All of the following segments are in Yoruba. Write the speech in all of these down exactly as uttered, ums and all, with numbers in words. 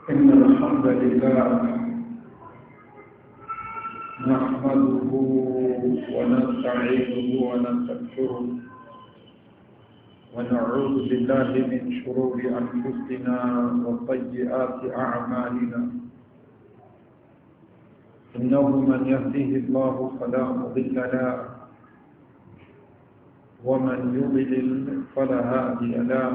إن الحمد لله نحمده ونستعينه ونستغفره ونعوذ بالله من شرور أنفسنا وسيئات أعمالنا إنه من يهده الله فلا مضل له ومن يضلل فلا هادي له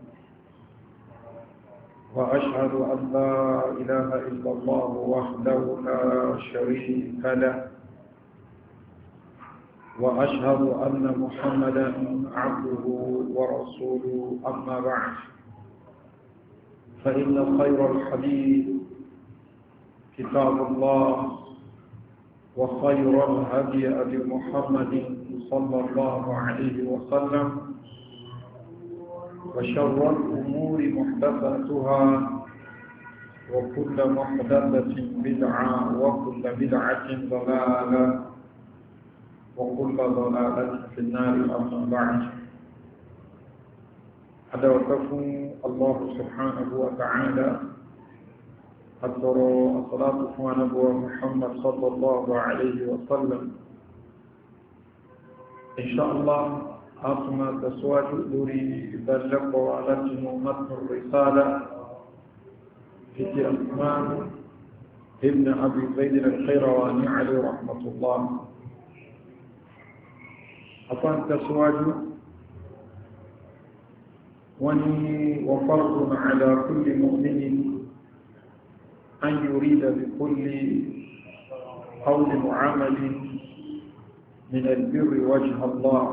وأشهد أن لا إله إلا الله وحده لا شريك له وأشهد أن محمدا عبده ورسوله أما بعد فإن خير الحديث كتاب الله وخير الهدي هدي محمد صلى الله عليه وسلم وشر الأمور محدثاتها وكل محدثة بدعة وكل بدعة ضلالة وكل ضلالة في النار أما بعد أدعوكم الله سبحانه وتعالى أدعو الصلاة على نبوة محمد صلى الله عليه وسلم إن شاء الله أطمع تسواج دوري بلغ وعلتنا متن الرسالة في الإمام ابن أبي زيد القيرواني عليه رحمة الله أطمع تسواج وني وفرض على كل مؤمن أن يريد بكل قول وعمل من البر وجه الله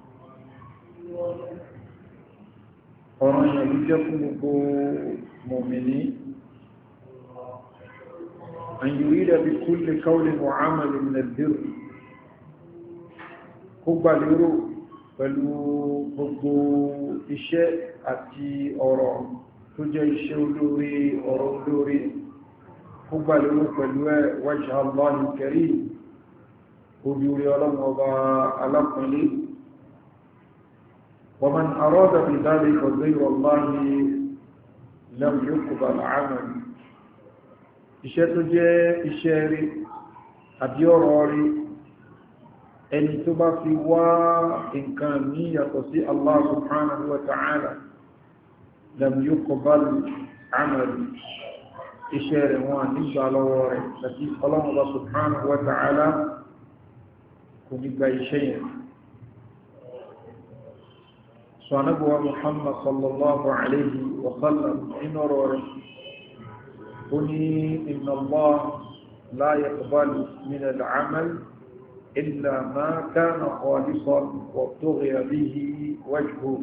ọ̀rọ̀ yẹn ló jẹ́ fún gbogbo mọ̀mìnì an yurida bi kulli qawlin wa 'amalin min al-birr kó gbà lérò pẹ̀lú gbogbo iṣẹ́ àti ọ̀rọ̀ tó jẹ́ iṣẹ́ olóore ọ̀rọ̀ olóore kó gbà lérò pẹ̀lú ẹ̀ wajha Allahi karim ojú rí ọlọ́run ọba alápọ̀nlé ومن أراد بذلك غير الله لم يقبل عمل iṣẹ́ tó jẹ́ iṣẹ́ rí àbí ọ̀rọ̀ rí ẹni tó bá fi wá nǹkan ní yàtọ̀ sí Allah subhanahu wa ta'ala lam yuqbal amal iṣẹ́ rẹ̀ wọn nígbà lọ́wọ́ rẹ̀ àti Allah subhanahu wa ta'ala kò nígbà iṣẹ́ yẹn صنبوة محمد صلى الله عليه وسلم إن روري قني إن الله لا يقبل من العمل إلا ما كان خالصا وابتغي به وجهه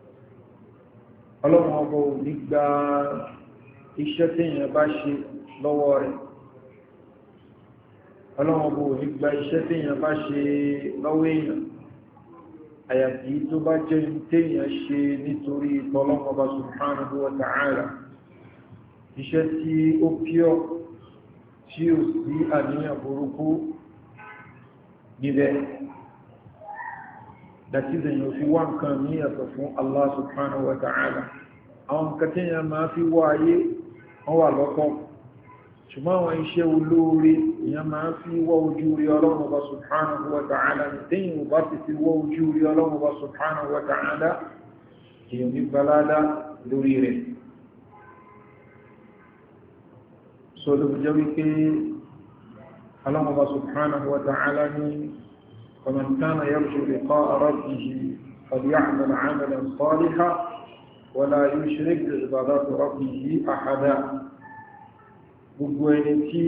اللهم أبو نقبى إشتين يباشي لوري اللهم أبو نقبى إشتين يباشي لوري àyàtí tó bá jẹ́ téèyàn ṣe nítorí tọ́lọ́mọba subhanahu wa ta'ala iṣẹ́ tí ó píọ̀ tí ó sí àníyàn burúkú níbẹ̀ dàtí zẹ̀yìn fi wá nǹkan ní ẹ̀sọ̀ fún Allah subhanahu wa ta'ala àwọn nǹkan téèyàn máa fi wá ayé wọ́n wà lọ́tọ̀ ṣùgbọ́n àwọn iṣẹ́ olóore èèyàn máa fi wọ́ ojú rí Ọlọ́run Ọba subhanahu wa ta'ala ní tẹ́yìn ò bá ti fi wọ́ ojú rí Ọlọ́run Ọba subhanahu wa ta'ala èèyàn ní gbalada lórí rẹ̀ so ló jẹ́ wípé Ọlọ́run Ọba subhanahu wa ta'ala ní faman kana yarju liqa'a rabbihi falya'mal 'amalan salihan wa la yushrik bi'ibadati rabbihi ahada gbogbo ẹni tí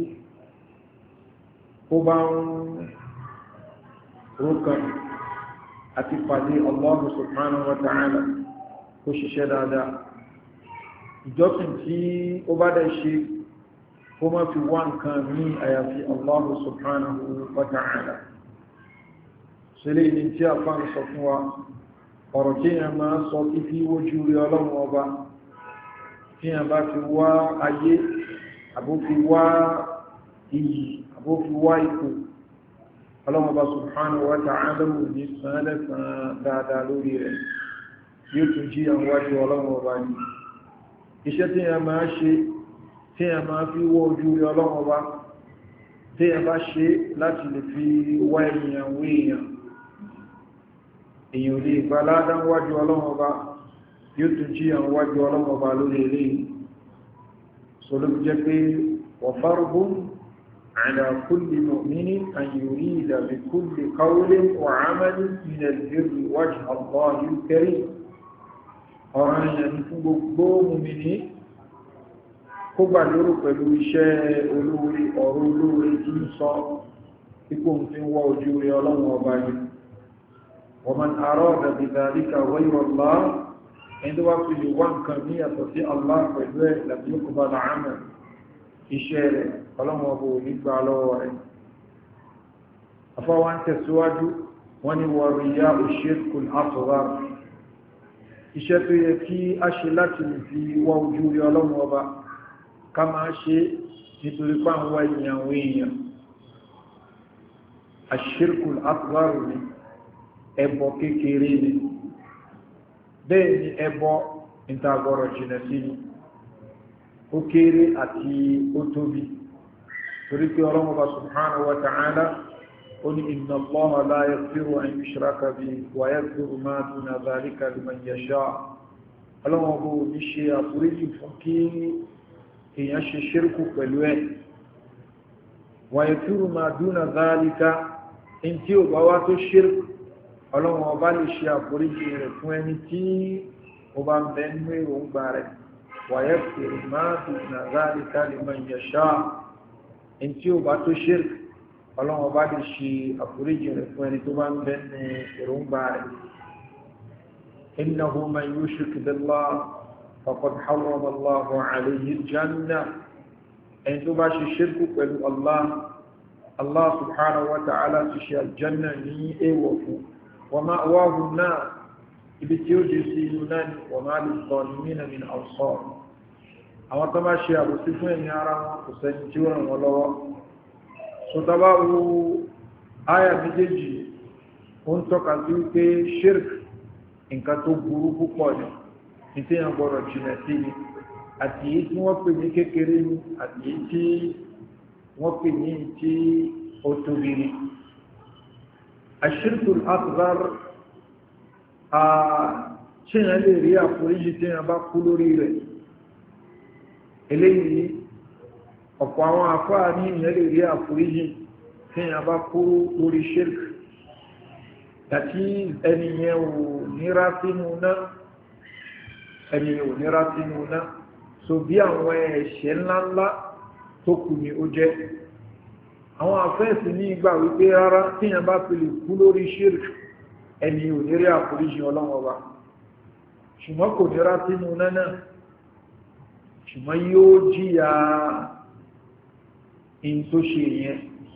ó bá ń rókàn àti pàdé Allah subhanahu wa ta'ala kó ṣiṣẹ́ dáadáa ìjọsìn tí ó bá dẹ̀ ṣe kó má fi wá nǹkan ní àyàfi Allah subhanahu wa ta'ala ṣẹlẹ̀ ìní tí a fà ń sọ fún wa ọ̀rọ̀ tí a máa sọ tí fi wójú rí Ọlọ́run ọba tí a bá fi wá ayé àbófi wá iyì àbófi wá ipò ọlọ́mọba subhanahu wa ta'ala ní sánlẹ̀sán dáadáa lórí rẹ̀ yóò tún jí àwọn wájú ọlọ́mọba ní iṣẹ́ tí a máa ṣe tí a máa fi wọ́ ojú rí Ọlọ́run Ọba tí a bá ṣe láti lè fi wá èèyàn wé èèyàn èèyàn lè gba ládá wájú Ọlọ́run Ọba yóò tún jí àwọn wájú Ọlọ́run Ọba lórí ilé sọlọ́bí jẹ́ pé wọ̀fárùbùn ala kulli mu'minin an yurida bi kulli qawlin wa 'amalin min al-birri wajha Allahi al-karim ọ̀rọ̀ èèyàn fún gbogbo mùmìnì kó gbà lérò pẹ̀lú iṣẹ́ olóorí ọ̀rọ̀ olóorí tí ń sọ ipò tí ń wọ́ ojú rí Ọlọ́run Ọba yìí wa man arada bi dhalika ghayra Allah ẹni tó wá fi lè wá nǹkan ní yàtọ̀ sí Allah pẹ̀lú ẹ̀ lam yuqbal 'amal iṣẹ́ rẹ̀ Ọlọ́run Ọba ò ní gbà lọ́wọ́ rẹ̀ afọwọ́n tẹ̀síwájú wọ́n ni wa riya'u shirkun asghar iṣẹ́ tó yẹ kí a ṣe láti fi wá ojú rí Ọlọ́run Ọba ká máa ṣe nítorí pàwọn èèyàn àwọn èèyàn ashirkul asghar ni ẹbọ kékeré ni bẹ́ẹ̀ ni ẹbọ ìtàgọ̀rọ̀ jìnà sí ni ó kéré àti ó tóbi torí pé Ọlọ́run Ọba subhanahu wa ta'ala ó ní inna Allaha la yaghfiru an yushraka bihi wa yaghfiru ma duna dhalika liman yasha Ọlọ́run Ọba ò ní ṣe àforíjì fún kí èèyàn ṣe ṣírkù pẹ̀lú ẹ̀ wa yaghfiru ma duna dhalika in tí ò bá wá tó ṣírkù Ọlọ́run Ọba lè ṣe àforíjì rẹ̀ fún ẹni tí ó bá ń bẹ nínú èròǹgbà rẹ̀ wa yaghfiru ma duna dhalika liman yasha in tí ò bá tó ṣírkù Ọlọ́run Ọba lè ṣe àforíjì rẹ̀ fún ẹni tó bá ń bẹ nínú èròǹgbà rẹ̀ innahu man yushrik billahi فقد حرم الله عليه الجنة أن تباشي الشرك قالوا الله الله سبحانه وتعالى تشي الجنة ني ايوفو ومأواه النار ibitiyo jisiyunan وما للظالمين من أنصار àwọn tó bá ṣe àbòsí fún ẹ̀yìn ara wọn kò sẹ́ni tí ó ràn wọ́n lọ́wọ́ so tàbá wo áyà méjèèjì ó ń tọ́ka sí wípé shirk nǹkan tó burú púpọ̀ ni ìtí yàn gbọ́dọ̀ jìnà sí ni àti èyí tí wọ́n pè ní kékeré ní àti èyí tí wọ́n pè ní tí ó tóbi ní ashirkul asghar ṣe yàn lè rí àforíjì tí yàn bá kú lórí rẹ̀ eléyìí ọ̀pọ̀ àwọn àfáà ní yàn lè rí àforíjì tí yàn bá kú lórí shirk àti ẹniyàn ò nírá sínú náà ẹni ò nírá sínú náà so bí àwọn ẹ̀ṣẹ̀ ńláńlá tó kù ní ó jẹ́ àwọn àfẹ́ẹ̀sì ní ìgbà wípé rárá tíyàn bá fi lè kú lórí shirk ẹni ò ní rí àforíjì Ọlọ́run Ọba ṣùgbọ́n kò nírá sínú náà ṣùgbọ́n yóò jíyà in tó ṣe yẹn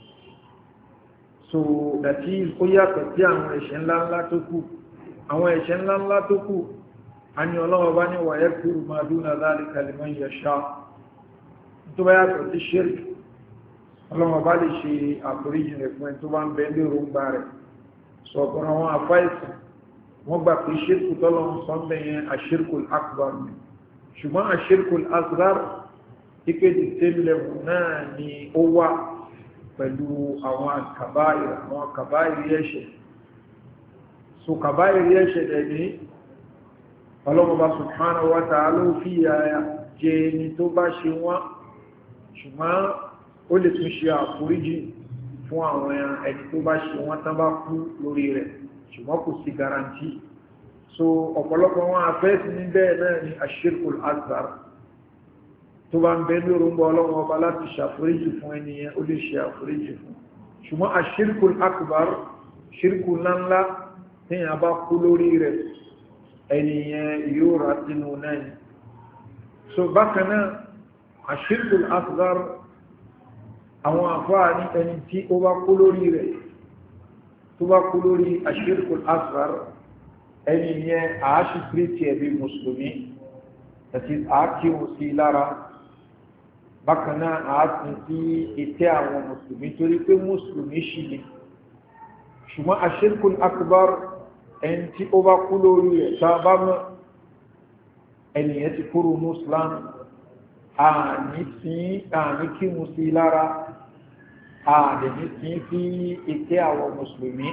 so that is ó yàtọ̀ sí àwọn ẹ̀ṣẹ̀ ńláńlá tó kù àwọn ẹ̀ṣẹ̀ ńláńlá tó kù ani Ọlọ́run Ọba ní wa yaghfiru ma duna dhalika liman yasha tó bá yàtọ̀ sí shirk Ọlọ́run Ọba lè ṣe àforíjì rẹ̀ fún ẹni tó bá ń bẹ lérò ń gbà rẹ̀ sọ ọ̀pọ̀rọ̀ àwọn àfáìsì wọ́n gbà pé shirk tọ́lọ́run sọ ń bẹ yẹn ashirkul akbar ni ṣùgbọ́n ashirkul asghar ìkéde tẹ́lẹ̀ náà ni ó wà pẹ̀lú àwọn kàbáyìí àwọn kàbáyìí ẹ̀ṣẹ̀ so kàbáyìí ẹ̀ṣẹ̀ dẹ̀ ní ọlọ́mọba subhanahu wa ta'ala fi jẹ ni tó bá ṣe wọ́n ṣùgbọ́n ó lè tún ṣe àforíjì fún àwọn ẹni tó bá ṣe wọ́n tán bá kú lórí rẹ̀ ṣùgbọ́n kò sí garanti so ọ̀pọ̀lọpọ̀ wọn afẹ́sí ní bẹ́ẹ̀ náà ni ashirkul asghar tó bá ń bẹ ní orúngbọ ọlọ́mọba láti ṣàforíjì fún ẹniyẹn ó lè ṣe àforíjì fún ṣùgbọ́n ashirkul akbar shirkul ńláńlá téèyàn bá kú lórí rẹ̀ ẹniyàn yóò rà sínú náà so bákanáà ashirkul asghar àwọn àfáà ní ẹni tí ó bá kú lórí rẹ̀ tó bá kú lórí ashirkul asghar ẹniyàn àáṣì kírísì ẹbí mùsùlùmí àti àákíwò sí lára bákanáà àásìn sí ìtẹ́ àwọn mùsùlùmí torí pé mùsùlùmí ṣì ní ṣùgbọ́n ashirkul akbar ẹni tí ó bá kú lórí ẹ̀ tá bá mọ́ ẹniyàn ti kúrò ní islam àní sí àní kí mu sí lára àní ní sí sí ìtẹ́ àwọn mùsùlùmí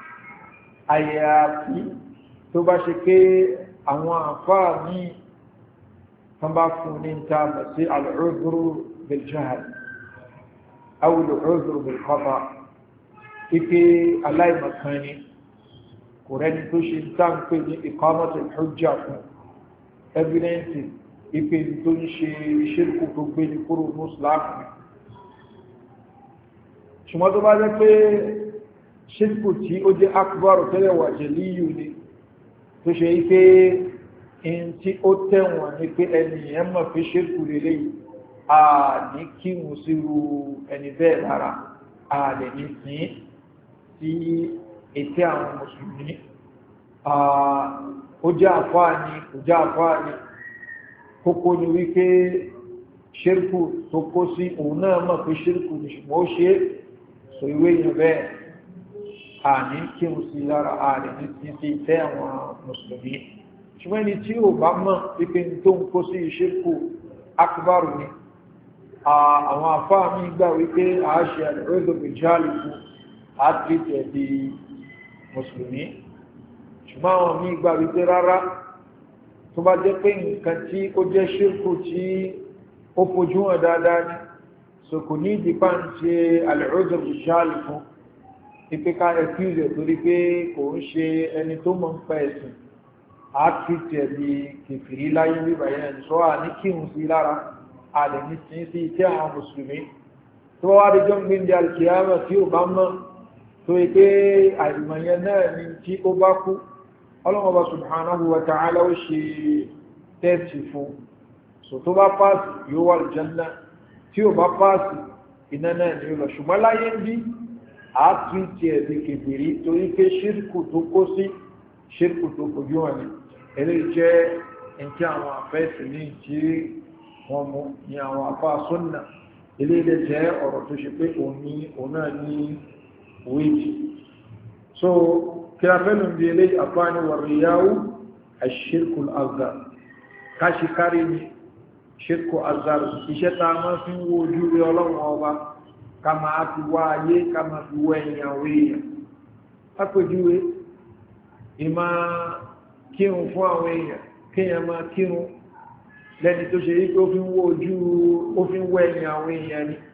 àyàfi tó bá ṣe pé àwọn àfáà ní wọ́n bá fún ní ta mọ̀ sí al-udhru bil-jahl aw al-udhru bil-khata ipé aláìmọ̀kan ni kò rẹ́ni tó ṣe ń tán pé ní iqamatul hujja fún evidence ipé tó ń ṣe ṣírkù tó gbé ní kúrò mùsùlùmí ṣùgbọ́n tó bá jẹ́ pé ṣírkù tí ó jẹ́ akbar tẹ́lẹ̀ wà jẹ̀líyù ni tó ṣe ipé in tí ó tẹ̀wọ̀n ní pé ẹniyàn mọ̀ fi ṣírkù lélẹ̀ a ní kí mú sírú ẹni bẹ́ẹ̀ lára a lè ní sí sí ètè àwọn mùsùlùmí ó jẹ́ àfáà ní ó jẹ́ àfáà ní kókó ni wípé ṣírkù tó kó sí òun náà mọ̀ pé ṣírkù ní ṣùgbọ́n ó ṣe sọ ìwé yẹn bẹ́ẹ̀ a ní kí mú sí lára a lè ní sí sí ètè àwọn mùsùlùmí ṣùgbọ́n ẹni tí ó bá mọ̀ wípé tó ń kó sí ṣírkù akbar ni àwọn àfáà mi gbà wípé a ṣe al-udhru bil-jahl fún àtìtẹ̀ di mùsùlùmí ṣùgbọ́n àwọn mi gbà wípé rárá tó bá jẹ́ pé nǹkan tí ó jẹ́ ṣírkù tí ó fojú hàn dáadáa ní so kò ní ìdípa ń ṣe al-udhru bil-jahl fún ipé ká ẹ̀kúzẹ̀ torí pé kò ń ṣe ẹni tó mọ̀ ń pa ẹ̀sìn àtìtẹ̀ di kèfèrí láyé wíbà yẹn sọ à ní kírun sí lára àlẹ́ ní sí sí iṣẹ́ àwọn mùsùlùmí tó wá rí jọ́ ń gbé ní alkiyama tí ó bá mọ́ tó yẹ pé àìmọ̀yẹn náà ni tí ó bá kú ọlọ́mọba subhanahu wa ta'ala ó ṣe tẹ́ẹ̀tì fún so tó bá pàásì yóò wà aljanna tí ó bá pàásì iná náà ni ó lọ ṣùgbọ́n láyé ń bí àtìtẹ̀ di kèfèrí torí pé ṣírkù tó kó sí ṣírkù tó kojú wọn ni eléyìí jẹ́ ẹ̀kí àwọn àfẹ́sì ní tí wọ́n mú ní àwọn àfá súnnà eléyìí jẹ́ ọ̀rọ̀ tó ṣe pé òní òná ní wéjì so kí a fẹ́ lùn bí eléyìí àfá ní wàríyáwó ash-shirku al-asghar káṣí kárí ní ṣírkù asghar iṣẹ́ ta máa fi ń wo ojú rí ọlọ́run ọba ká máa fi wá ayé ká máa fi wọ ẹ̀yìn àwọn èèyàn lápèjúwe ìmá kírun fún àwọn èèyàn kíyàn máa kírun lẹ́ni tó ṣe wípé ó fi ń wó ojú ó fi ń wọ ẹ̀yìn àwọn èèyàn ni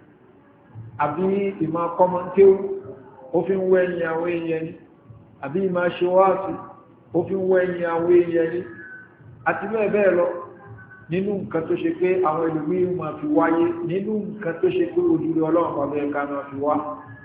àbí ìmá kọmọkéwú ó fi ń wọ ẹ̀yìn àwọn èèyàn ni àbí ìmá ṣe wáàsí ó fi ń wọ ẹ̀yìn àwọn èèyàn ni àti bẹ́ẹ̀ bẹ́ẹ̀ lọ nínú nǹkan tó ṣe pé àwọn ẹlòmíì máa fi wáyé nínú nǹkan tó ṣe pé ojúlé ọlọ́run bàbá ẹ̀ka máa fi wá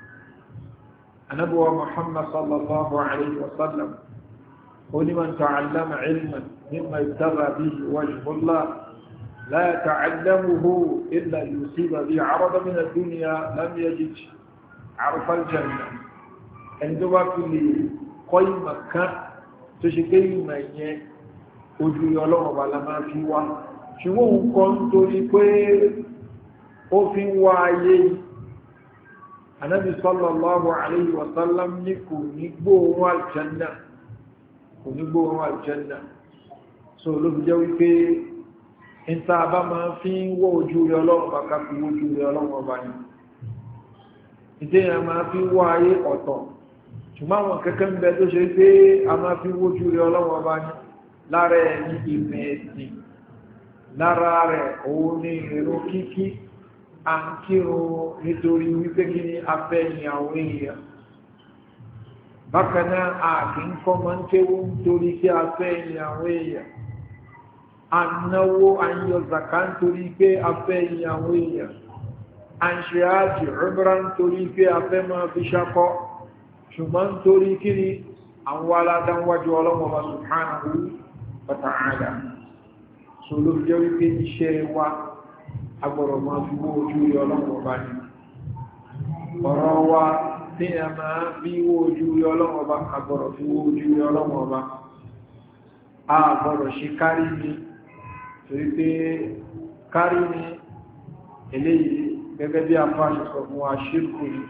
anábíwá Muhammad sallallahu alayhi wa sallam ولمن تعلم علما مما يبتغى به وجه الله لا يتعلمه إلا يصيب به عرض من الدنيا لم يجد عرف الجنة عندما في قيمة كان تشكي من ojú ọlọ́run bá la máa fi wá ṣùgbọ́n òun kọ́ ń torí pé ó fi ń wá ayé Ànábì sallallahu alayhi wa sallam ní kò ní gbóòórùn aljanna kò ní gbóòórùn aljanna so ló fi jẹ́ wípé ìta bá máa fi ń wọ́ ojú rẹ ọlọ́run bá ká fi ojú rẹ ọlọ́run ọba ní ìdíyàn máa fi wọ́ ayé ọ̀tọ̀ ṣùgbọ́n àwọn kẹ́kẹ́ ń bẹ tó ṣe pé a máa fi wójú rẹ ọlọ́run ọba ní lára ẹ̀ ní ìmẹ̀ ẹ̀sìn lára rẹ̀ òun ní ìrún kíkí à ń kírun nítorí wípé kí ni afẹ́yìn àwọn èèyàn bákan náà àkí ń kọ́ máa ń kéwú nítorí kí afẹ́yìn àwọn èèyàn à ń náwó à ń yọ zàká nítorí pé afẹ́yìn àwọn èèyàn à ń ṣe ájì umrah nítorí pé afẹ́ máa fi ṣakọ́ ṣùgbọ́n nítorí kí ni àwọn aládánwájú ọlọ́mọba subhanahu wa ta'ala so ló jẹ́ wípé iṣẹ́ wa agbọ̀rọ̀ máa fi wó ojú rí ọlọ́mọba ní ọ̀rọ̀ wa tí a máa fi wó ojú rí ọlọ́mọba agbọ̀rọ̀ fi wó ojú rí ọlọ́mọba a gbọ́rọ̀ ṣe kárí ní torí pé kárí ní eléyìí gẹ́gẹ́ bí a fáṣẹ sọ fún wa ṣírkù ní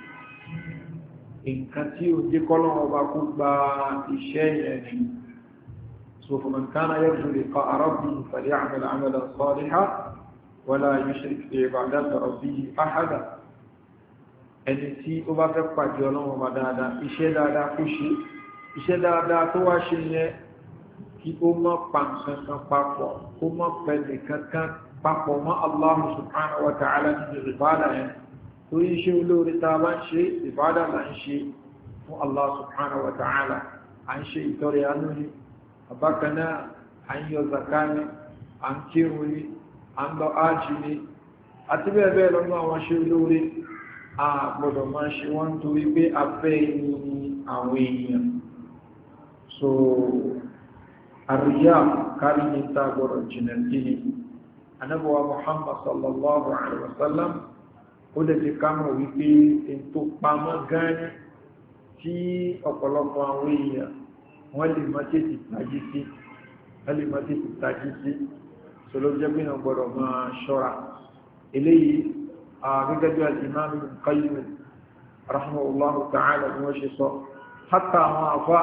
nǹkan tí ó jẹ́ kọ́lọ́wọ́ bá kó gba iṣẹ́ yẹn ni so faman kana yarju liqa'a rabbih falya'mal 'amalan salihan wala yushrik bi ibadati rabbihi ahada ẹni tí ó bá fẹ́ pàdé ọlọ́run bá dáadáa iṣẹ́ dáadáa kó ṣe iṣẹ́ dáadáa tó wá ṣe yẹn kí ó mọ́ pa nǹkan papọ̀ kó mọ́ pẹ̀lú kankan papọ̀ mọ́ Allah subhanahu wa ta'ala ní ìbádà yẹn torí iṣẹ́ olóore tá a bá ń ṣe ìbádà là ń ṣe fún Allah subhanahu wa ta'ala à ń ṣe ìtọrẹ àánú ni àbákanáà à ń yọ zakani à ń kírun ni à ń lọ ájì ni àti bẹ́ẹ̀ bẹ́ẹ̀ lọ́nà àwọn ṣe olóore a gbọ́dọ̀ máa ṣe wọ́n torí pé a fẹ́ ní àwọn èèyàn so àríyá kárí ní ta gbọ́dọ̀ jìnà sí ni anábọ̀wà Muhammad sallallahu alaihi wasallam ó lè fi kámọ̀ wípé in tó pamọ́ gánì tí ọ̀pọ̀lọpọ̀ àwọn èèyàn wọ́n lè má tètè tají sí wọ́n lè má tètè tají sí so ló jẹ́ pé náà gbọ́dọ̀ máa ṣọ́ra eléyìí gẹ́gẹ́ bí al-Imam Ibn Qayyim rahimahullahu ta'ala ni wọ́n ṣe sọ hátà àwọn àfá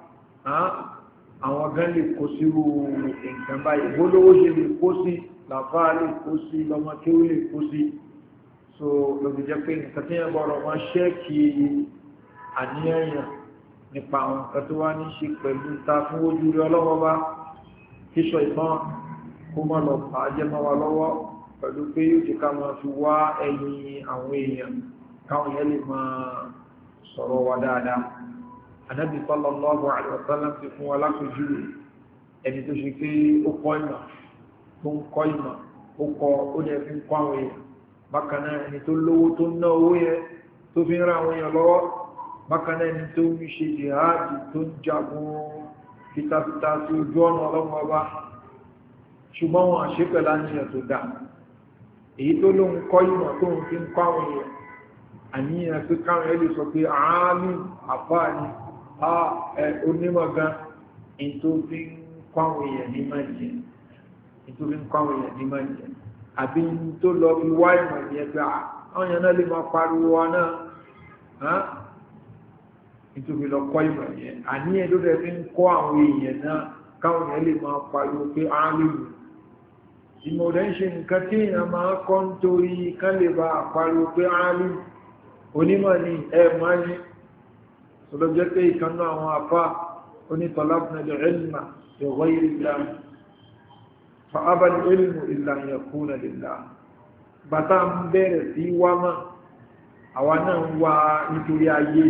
àwọn gan lè kó sí nǹkan báyìí bólówó ṣe lè kó sí làfá lè kó sí lọ́mọ kí ó lè kó sí so lóbi jẹ́ pé nǹkan tí yẹn gbọ́dọ̀ wọ́n ṣẹ́ẹ̀kì àníyàn nípa àwọn nǹkan tó wá ní ṣe pẹ̀lú ta fún ojú rí ọlọ́wọ́ bá kíṣọ ìtàn kó mọ́ lọ bàájẹ́ mọ́ wa lọ́wọ́ pẹ̀lú pé yóò ti ká máa fi wá ẹ̀yìn àwọn èèyàn káwọn yẹn lè máa sọ̀rọ̀ wa dáadáa anábì sallallahu alaihi wasallam ti fún wa lápẹjú ẹni tó ṣe pé ó kọ́ ìmọ̀ tó ń kọ́ ìmọ̀ ó kọ́ ó dẹ̀ fi ń kọ́ àwọn èèyàn bákan náà ẹni tó lówó tó ná owó yẹn tó fi ń ra àwọn èèyàn lọ́wọ́ bákan náà ẹni tó ń ṣe jihadi tó ń jagun fitafita sí ojú ọ̀nà ọlọ́mọ ọba ṣùgbọ́n wọn àṣepẹ̀lá níyàn tó dáa èyí tó ló ń kọ́ ìmọ̀ tó ń fi ń kọ́ àwọn èèyàn àníyàn pé káwọn ẹ̀ lè sọ pé ààmì àfáà ni a onímọ̀ gan in tó fi ń kọ́ àwọn èèyàn ní máa jẹ in tó fi ń kọ́ àwọn èèyàn ní máa jẹ àbí tó lọ fi wá ìmọ̀ ní ẹgbẹ́ àwọn èèyàn náà lè máa pariwo wa náà in tó fi lọ kọ́ ìmọ̀ yẹn àníyàn tó dẹ̀ fi ń kọ́ àwọn èèyàn náà káwọn èèyàn lè máa pariwo pé ààmì ìmọ̀dẹ̀ ń ṣe nǹkan tí èèyàn máa kọ́ ń torí kán lè bá àpariwo pé áálù onímọ̀ ní ẹ̀mọ́ ní ọlọ́jẹ́ pé ìkanná àwọn afá onítọ̀lábùnàjẹ̀ ilmà ìwọ̀ ìrìnlá fa'abal ilmu illa yakuna lillah bàtà ń bẹ̀rẹ̀ sí wá mọ́ àwa náà ń wá nítorí ayé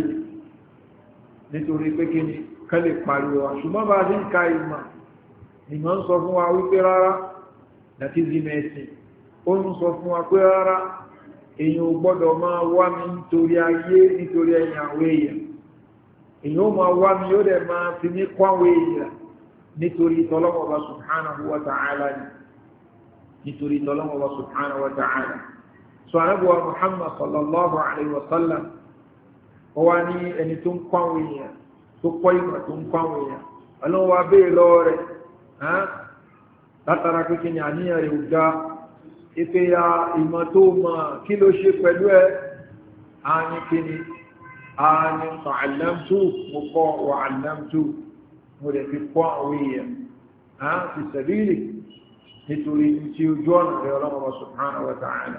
nítorí pé kí ni kán lè pariwo ṣùgbọ́n bá sí ń ka ìmọ̀ ìmọ̀ ń sọ fún wa wípé rárá láti zimẹ̀ẹ̀sì ó ń sọ fún wa pé rárá èyàn ò gbọ́dọ̀ máa wá mi nítorí ayé nítorí ẹ̀yìn àwọn èèyàn èyàn ó máa wá mi yóò dẹ̀ máa fi ní kọ́ àwọn èèyàn nítorí tọ́lọ́mọba subhanahu wa ta'ala ni nítorí tọ́lọ́mọba subhanahu wa ta'ala so anábọ̀wá Muhammad sallallahu alaihi wa sallam ó wá ní ẹni tó ń kọ́ àwọn èèyàn tó kọ́ ìmọ̀ tó ń kọ́ àwọn èèyàn ọlọ́wọ́ wa bèèrè lọ́wọ́ rẹ̀ látara pé ni àníyàn rẹ̀ ò dá ipe ya ìmọ̀ tó mọ̀ kí ló ṣe pẹ̀lú ẹ ààyìn kí ni ààyìn ta'allamtu mo kọ́ wa 'allamtu mo rẹ̀ fi kọ́ àwọn èèyàn a fi sabili nítorí tí ojú ọ̀nà rẹ̀ ọlọ́mọba subhanahu wa ta'ala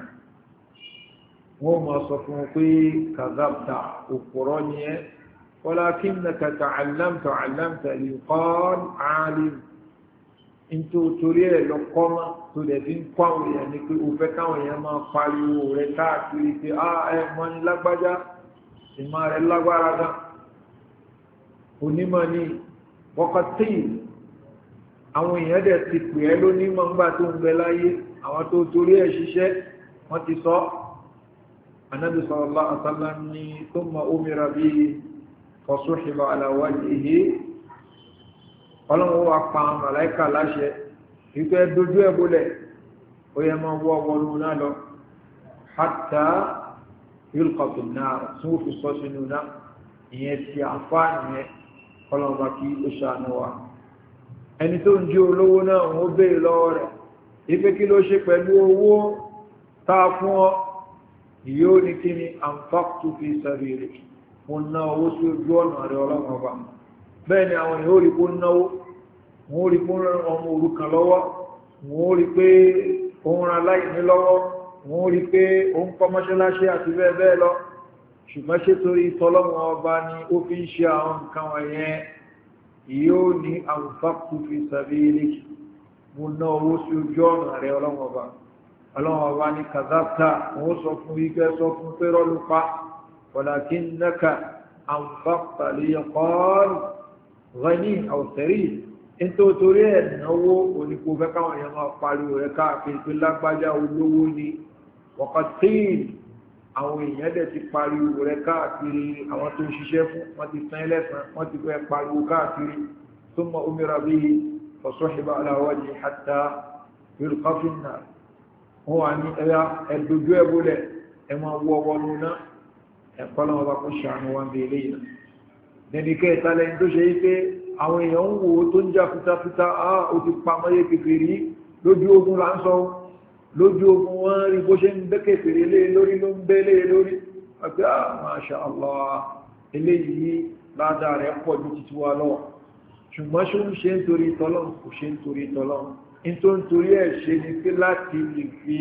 wọ́n mọ̀ sọ fún pé kazabta òpùrọ́ ni ẹ walakinnaka ta'allamta 'allamta liqal 'alim into torí ẹ̀ lọ kọ́ mọ́ tó dẹ̀ fi ń kọ́ àwọn èèyàn ní pé o fẹ́ káwọn èèyàn máa pariwo rẹ̀ káàkiri pé a ẹ mọ́ ní lágbájá ìmọ̀ rẹ̀ lágbára gan onímọ̀ ní wọ́kọ̀tí àwọn èèyàn dẹ̀ ti pè ẹ́ lónímọ̀ ńgbà tó ń bẹ láyé àwọn tó torí ẹ̀ ṣiṣẹ́ wọ́n ti sọ Ànábì sallallahu alaihi wasallam ní thumma umira bihi fasuhiba ala wajhihi ọlọ́run wà pa àwọn màláíkà láṣẹ ìpẹ́ dojú ẹ̀ bólẹ̀ ó yẹ máa wọ́ ọwọ́rún náà lọ hatta yulqa fin nar tí ó fi sọ sínú náà ìyẹn ti àǹfààní yẹn ọlọ́run bá kí ó ṣàánú wa ẹni tó ń jí olówó náà wọ́n béèrè lọ́wọ́ rẹ̀ ìpé kí ló ṣe pẹ̀lú owó táa fún ọ yóò ní kí ni anfaqtu fi sabili mo ná owó sí ojú ọ̀nà rẹ̀ ọlọ́run ọba bẹ́ẹ̀ ni àwọn èèyàn ó rí kó náwó wọ́n ó rí kó ọmọ òrukàn lọ́wọ́ wọ́n ó rí pé ó òun ra láì ní lọ́wọ́ wọ́n rí pé òun kọ́ mọ́ṣáláṣí àti bẹ́ẹ̀ bẹ́ẹ̀ lọ ṣùgbọ́n ṣe torí tọ́lọ́wọ́n ọba ni ó fi ń ṣe àwọn nǹkan wọ̀nyẹn yóò ní anfaqtu fi sabilik mo ná owó sí ojú ọ̀nà rẹ̀ ọlọ́wọ́n ọba ọlọ́wọ́n ọba ní kazabta wọ́n sọ fún wípé sọ fún pé rọ́lù pa walakinnaka anfaqta liyaqal ghani aw sarid nítorí ẹ̀ náwó onípo fẹ́ káwọn èèyàn máa pariwo rẹ̀ káàkiri pé lágbájá olówó ni wọ́kàtíìn àwọn èèyàn dẹ̀ ti pariwo rẹ̀ káàkiri àwọn tó ń ṣiṣẹ́ fún wọ́n ti tán ẹlẹ́sàn wọ́n ti fẹ́ pariwo káàkiri thumma umira bihi fasuhiba ala wajhi hatta yulqa fi an-nar wọ́n wà ní ẹ̀yà ẹ̀dójú ẹ̀bólẹ̀ ẹ̀ máa wọ́ wọnú náà ẹ̀kọ́ lọ́wọ́ bá kó ṣàánú wọn bí eléyìí náà dẹ̀nìkẹ́ ìtàlẹ̀ tó ṣe yí pé àwọn èèyàn ń wo tó ń jà fitafita ah ó ti pa mọ́yé kékeré lójú ogun là ń sọ lójú ogun wọ́n rí bó ṣe ń bẹ́ kékeré lé lórí ló ń bẹ́ lé lórí àti ah masha Allah eléyìí ládàá rẹ̀ pọ̀ ju títí wa lọ ṣùgbọ́n ṣó ń ṣe ń torí tọ́lọ́n kò ṣe ń torí tọ́lọ́n in tó ń torí ẹ̀ ṣe ni pé láti lè fi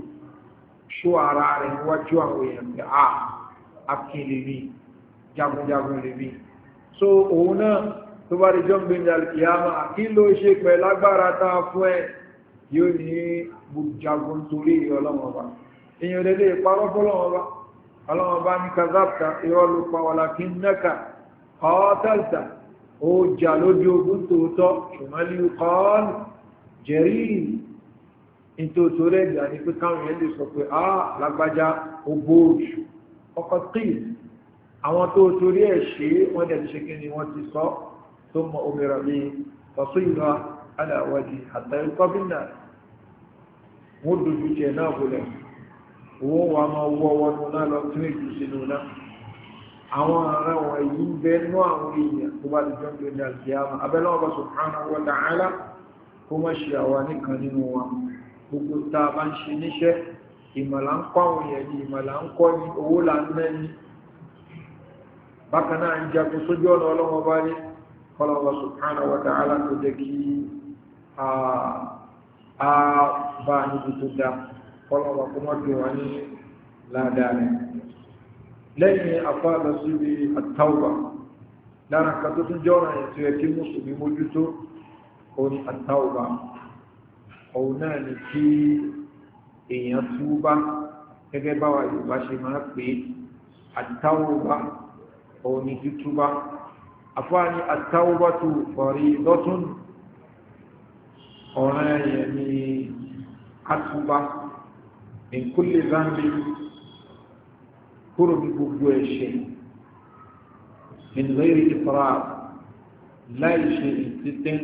ṣó ara rẹ̀ níwájú àwọn èèyàn pé ah akin lè rí jagunjagun lè rí so òun náà tó bá rí john benjamin kìyàmá kí ló ṣe pẹ̀ lágbára táa fún ẹ yóò ní gbogjagun torí ọlọ́wọ́ba èyàn lè lè parọ́ fọ́lọ́wọ́ba ọlọ́wọ́ba ní kazapta ìrọlùpa walakinnaka qatalta ó jà lójú ogun tòótọ́ ṣùgbọ́n yuqal jẹ̀rí ìtòtò rẹ̀ jà ní pé káwọn yẹn lè sọ pé ah lágbájá ó bóòjù ọkọ̀ tíì àwọn tó torí ẹ̀ ṣe wọ́n dẹ̀ ṣe kí ni wọ́n ti sọ tó mọ omira bí fasuyra ala wajhi hatta yulqa fin nar wọ́n dojú jẹ náà bọ̀lẹ̀ wọ́n wà máa wọ́ wọnú náà lọ tún èjì sínú náà àwọn ará wọn yìí ń bẹ nú àwọn èèyàn tó bá di jọ́ ń gbé al-qiyamah abẹ́lẹ́ ọba subhanahu wa ta'ala kó má ṣe àwa nìkan nínú wa gbogbo tá a bá ń ṣe níṣẹ́ ìmọ̀lá ń kọ́ àwọn èèyàn ní ìmọ̀lá ń kọ́ ní owó là ń ná ní bákanáà ń jagun sójú ọ̀nà ọlọ́wọ́ bá ní kọlọ̀wọ́ subhanahu wa ta'ala tó jẹ́ kí a bá níbi tó dá kọlọ̀wọ́ kó mọ́ bí wọ́n ní ládàá rẹ̀ lẹ́yìn afáàlọ síbi àtàwà lára kan tó tún jẹ́ ọ̀nà ètò ẹ̀ kí mùsùlùmí mójútó òní àtàwà òun náà ni kí èèyàn túbá gẹ́gẹ́ báwa Yorùbá ṣe máa pè àtàwà òní títúbá afáàní àtàwùbátù faridatun ọ̀ràn ẹ̀yẹ̀ ni àtúbá min kulli dhanbi kúrò ní gbogbo ẹ̀ṣẹ̀ min ghairi ifrat láì ṣe ìtítẹ́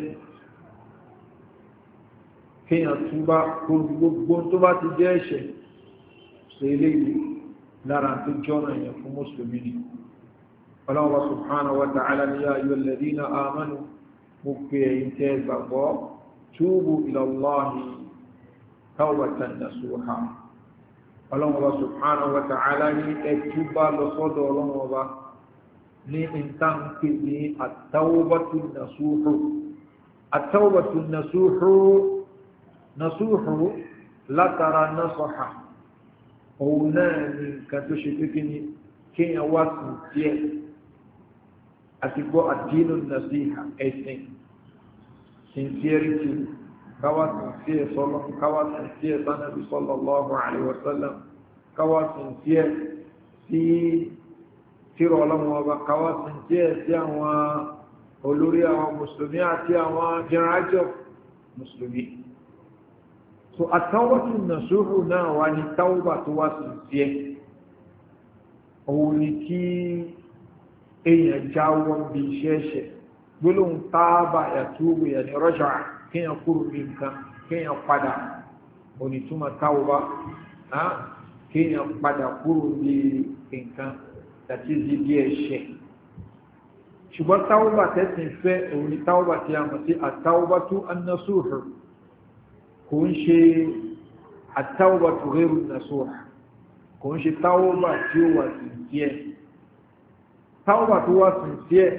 kíyàn túbá kúrò gbogbo tó bá ti jẹ́ ẹ̀ṣẹ̀ ṣe eléyìí lára tó jọ́nà ẹ̀yẹ̀ fún mùsùlùmí ni Allah subhanahu wa ta'ala ni ya ayyuhal ladhina amanu mukbi'in tazabwa tubu ila Allahi tawbatan nasuha Allah subhanahu wa ta'ala ni etuba lo sodo Ọlọ́run Ọba ní intan ke ni at-tawbatu nasuhu at-tawbatu nasuhu nasuhu la tara nasaha ona ni kan tó ṣe pé kíni kéèyàn wá sí díẹ̀ àti gbọ́ àdínú nàṣíhà ẹ̀sìn sincerity káwà sincere sọ́lọ́ káwà sincere sánàbí sallallahu alaihi wasallam káwà sincere sí tírọ ọlọ́run ọba káwà sincere sí àwọn olórí àwọn mùsùlùmí àti àwọn jẹ́rájọ́ mùsùlùmí so àtàwọ̀tí nàṣúhù náà wà ní tàwọ̀bà tó wá sincere òun ni kí èèyàn jáwọ́ bí iṣẹ́ ṣẹ̀ gbólóhùn tábà yàtúbù yàní rọ́ṣà kíyàn kúrò ní nǹkan kíyàn padà onítúmọ̀ táwọ́bá kíyàn padà kúrò ní nǹkan àti ìdí ẹ̀ṣẹ̀ ṣùgbọ́n táwọ́bà tẹ́sìn fẹ́ òun ni táwọ́bà tí a mọ̀ sí àtáwọ́bà tó annasuhu kò ń ṣe àtáwọ́bà tó ghayru nasuha kò ń ṣe táwọ́bà tí ó wà sí díẹ̀ táwọ́bà tó wà sí díẹ̀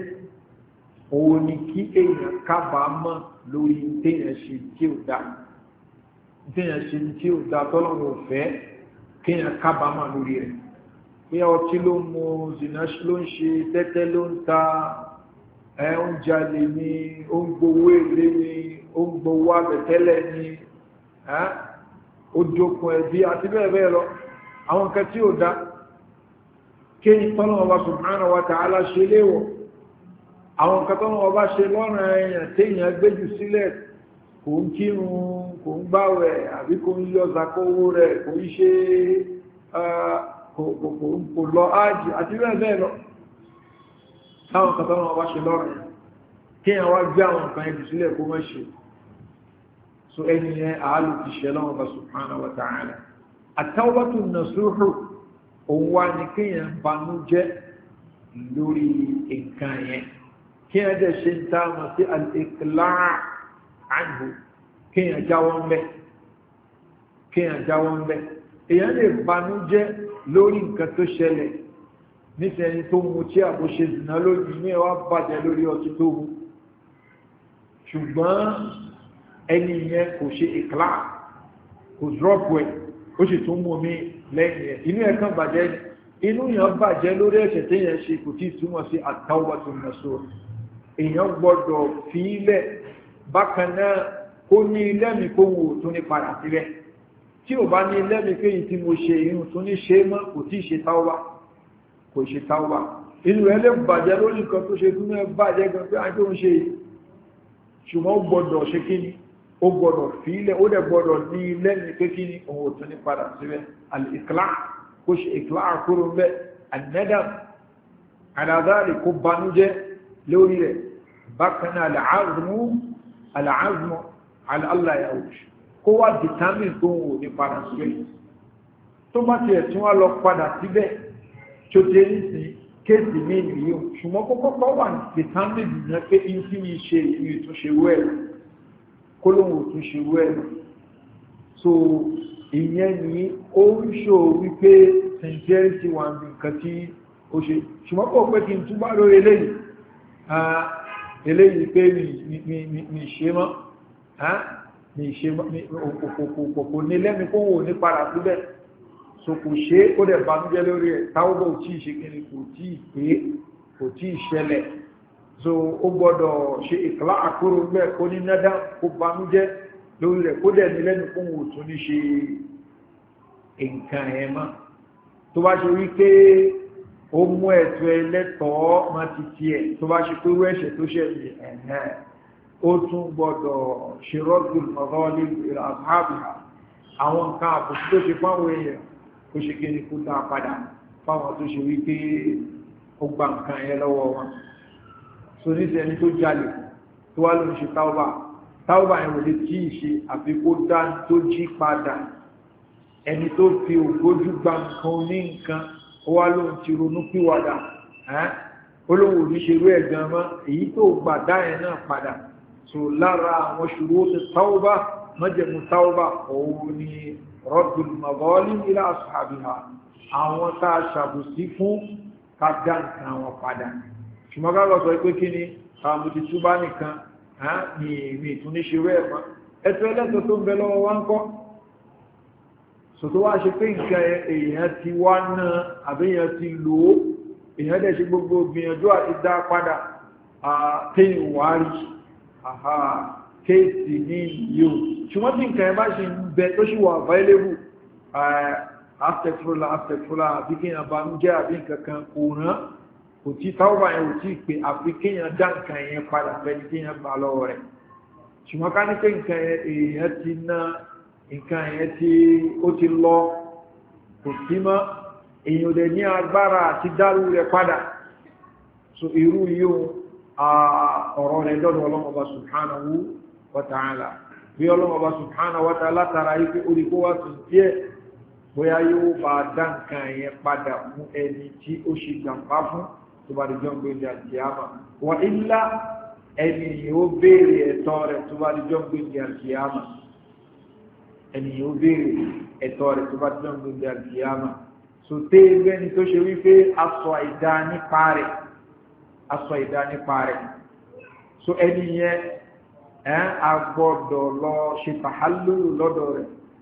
òun ni kí èèyàn kábàámọ̀ lórí téèyàn ṣe tí ó dá kéèyàn ṣe ní tí ò dá tọ́lọ́wọ́ fẹ́ kéèyàn kábàámà lórí rẹ̀ pé ọtí ló ń mu zina ló ń ṣe tẹ́tẹ́ ló ń ta ẹ̀ ń jalè ní ó ń gbowó èlé ní ó ń gbowó àbẹ̀tẹ́lẹ̀ ní ó jókun ẹbí àti bẹ́ẹ̀ bẹ́ẹ̀ lọ àwọn nǹkan tí ò dá kéèyàn tọ́lọ́wọ́ bá subhanahu wa ta'ala ṣe léwọ̀ àwọn nǹkan tọ́lọ́wọ́ bá ṣe lọ́rùn èèyàn téèyàn gbéjù sílẹ̀ kò ń kírun kò ń gbáwẹ̀ àbí kò ń yọ zakówó rẹ̀ kò ń ṣe kò lọ ájì àti bẹ́ẹ̀ bẹ́ẹ̀ lọ táwọn nǹkan tọ́lọ́wọ́ bá ṣe lọ́rùn kéèyàn wá gbé àwọn nǹkan ẹbí sílẹ̀ kó mọ́ ṣe so ẹni yẹn àálù ti ṣe lọ́wọ́ bá subhanahu wa ta'ala at-tawbatu an-nasuhu òun wá ní kéèyàn banújẹ́ lórí nǹkan yẹn kéèyàn dẹ̀ ṣe ń tá mọ̀ sí al-iqla' anhu kéèyàn jáwọ́ ń bẹ́ kéèyàn jáwọ́ ń bẹ́ èèyàn lè banújẹ́ lórí nǹkan tó ṣẹlẹ̀ nísẹ̀ni tó mú tí àbò ṣe dìnà lónìí ní ẹwà bàjẹ́ lórí ọtí tó mú ṣùgbọ́n ẹni yẹn kò ṣe ìkìlá kò drọ́pù ẹ̀ ó sì tún mú mi lẹ́yìn ẹ̀ inú ẹ̀ kan bàjẹ́ inú yẹn bàjẹ́ lórí ẹ̀ṣẹ̀ tí yẹn ṣe kò tí túmọ̀ sí at-tawbatu an-nasuh èèyàn gbọ́dọ̀ fi ilẹ̀ bákan náà kó ní lẹ́mí kó wò tún ní padà sílẹ̀ tí ò bá ní lẹ́mí kéyìí tí mo ṣe irun tún ní ṣe mọ́ kò tí ì ṣe táwọ́bà kò ṣe táwọ́bà inú ẹ̀ lè bàjẹ́ lórí nǹkan tó ṣe tún ẹ̀ bàjẹ́ gan pé àjọ ń ṣe ṣùgbọ́n ó gbọ́dọ̀ ṣe kí ni ó gbọ́dọ̀ fi ilẹ̀ ó dẹ̀ gbọ́dọ̀ ní lẹ́mí pé kí ni òun ò tún ní padà sílẹ̀ al-iqla' kó ṣe iqla' kúrò ń bẹ́ an-nadam ala dhalik kó banújẹ́ lórí rẹ̀ bákan náà al-'azmu al-'azmu ala alla ya'ud kó wá determine tó wò ní padà síbẹ̀ tó bá tiẹ̀ tún wá lọ padà síbẹ̀ tó tẹ́ ní sí kéèsì mí nìyí ṣùgbọ́n kókó kọ́ wà determine ní pé in tí mi ṣe ìrìn ìtúnṣe wẹ́ẹ̀ kó lóhun òtúnṣe wẹ́ẹ̀ so ìyẹn ni ó ń ṣò wípé sincerity wà ní nǹkan tí ó ṣe ṣùgbọ́n kò pé kí n túbá lórí eléyìí eléyìí pé mi ṣe mọ́ mi ṣe òkòkò ní lẹ́mi kó wò ní padà síbẹ̀ so kò ṣe ó dẹ̀ banújẹ́ lórí ẹ̀ táwọ́bọ̀ ò tí ì ṣe kíni kò tí ì pé kò tí ì ṣẹlẹ̀ so ó gbọ́dọ̀ ṣe ìkìlá àkóró bẹ́ẹ̀ kó ní nádá kó banújẹ́ lórí rẹ̀ kó dẹ̀ ní lẹ́nu kó wò tún ní ṣe nǹkan ẹ̀ mọ́ tó bá ṣe wí pé ó mú ẹ̀tọ́ ẹlẹ́tọ̀ọ́ má ti tiẹ̀ tó bá ṣe pé wẹ́ṣẹ̀ tó ṣẹlẹ̀ ẹ̀hẹ́ ó tún gbọ́dọ̀ ṣe rọ́gbùn ọ̀rọ̀lẹ́ ìrànhábì àwọn nǹkan àbùsí tó ṣe fáwọn èèyàn kó ṣe kíni kó dá padà fáwọn tó ṣe wípé ó gba nǹkan ẹ lọ́wọ́ wọn so níṣẹ́ ẹni tó jalè tó wá ló ń ṣe táwọ́bà táwọ́bà yẹn wò lè tí ì ṣe àfi kó dá tó jí padà ẹni tó fi ògbójú gba nǹkan ní nǹkan ó wá ló ń ti ronú pìwàdà olówó oníṣerú ẹ̀gbọ́n mọ́ èyí tó gbà dá ẹ̀ náà padà so lára àwọn ṣùgbọ́n ti táwọ́bà mọ́jẹ̀mú táwọ́bà òun ni rọ́dùn mọ̀gọ́lì ila ashabiha àwọn tá a ṣàbùsí fún ká dá nǹkan wọn padà ṣùgbọ́n ká lọ sọ pé kí ni àwọn ti túbá nìkan ní ìmì ìtún ní ṣerú ẹ̀mọ́ ẹ̀tọ́ ẹlẹ́tọ̀ tó ń bẹ lọ́wọ́ wá ń kọ́ so tó wá ṣe pé nǹkan èèyàn ti wá náà àbíyàn ti lò ó èèyàn dẹ̀ ṣe gbogbo gbìyànjú àti dá padà téyìn wárí kéèsì ní yíò ṣùgbọ́n tí nǹkan ẹ bá ṣe ń bẹ tó ṣì wà available afẹ́fúrúlá afẹ́fúrúlá àbí kíyàn bá ń jẹ́ àbí nǹkan kan kò rán kò tí táwọ́bà yẹn ò tí pé àfi kíyàn dá nǹkan yẹn padà fẹ́ni kíyàn gbà lọ́wọ́ rẹ̀ ṣùgbọ́n ká ní pé nǹkan èèyàn ti ná nǹkan yẹn tí ó ti lọ kò sí mọ́ èèyàn dẹ̀ ní agbára àti dárú rẹ̀ padà so irú yíò ọ̀rọ̀ rẹ̀ dọ́dọ̀ ọlọ́mọba subhanahu wa ta'ala bí ọlọ́mọba subhanahu wa ta'ala tara yí pé orí kó wá tún díẹ̀ bóyá yóò bá dá nǹkan yẹn padà fún ẹni tí ó ṣe gbàmbá fún tó bá di jọ́ gbé ní àjíyàmà wà ilá ẹni yóò béèrè ẹ̀tọ́ rẹ̀ tó bá di jọ́ gbé ní àjíyàmà ẹni yóò béèrè ẹ̀tọ́ rẹ̀ tó bá di jọ́ gbé ní àjíyàmà so tẹ́ ẹgbẹ́ ni tó ṣe wípé aṣọ àìdá nípa rẹ̀ aṣọ àìdá nípa rẹ̀ so ẹni yẹn ẹ́ a gbọ́dọ̀ lọ ṣe tàhálùlù lọ́dọ̀ rẹ̀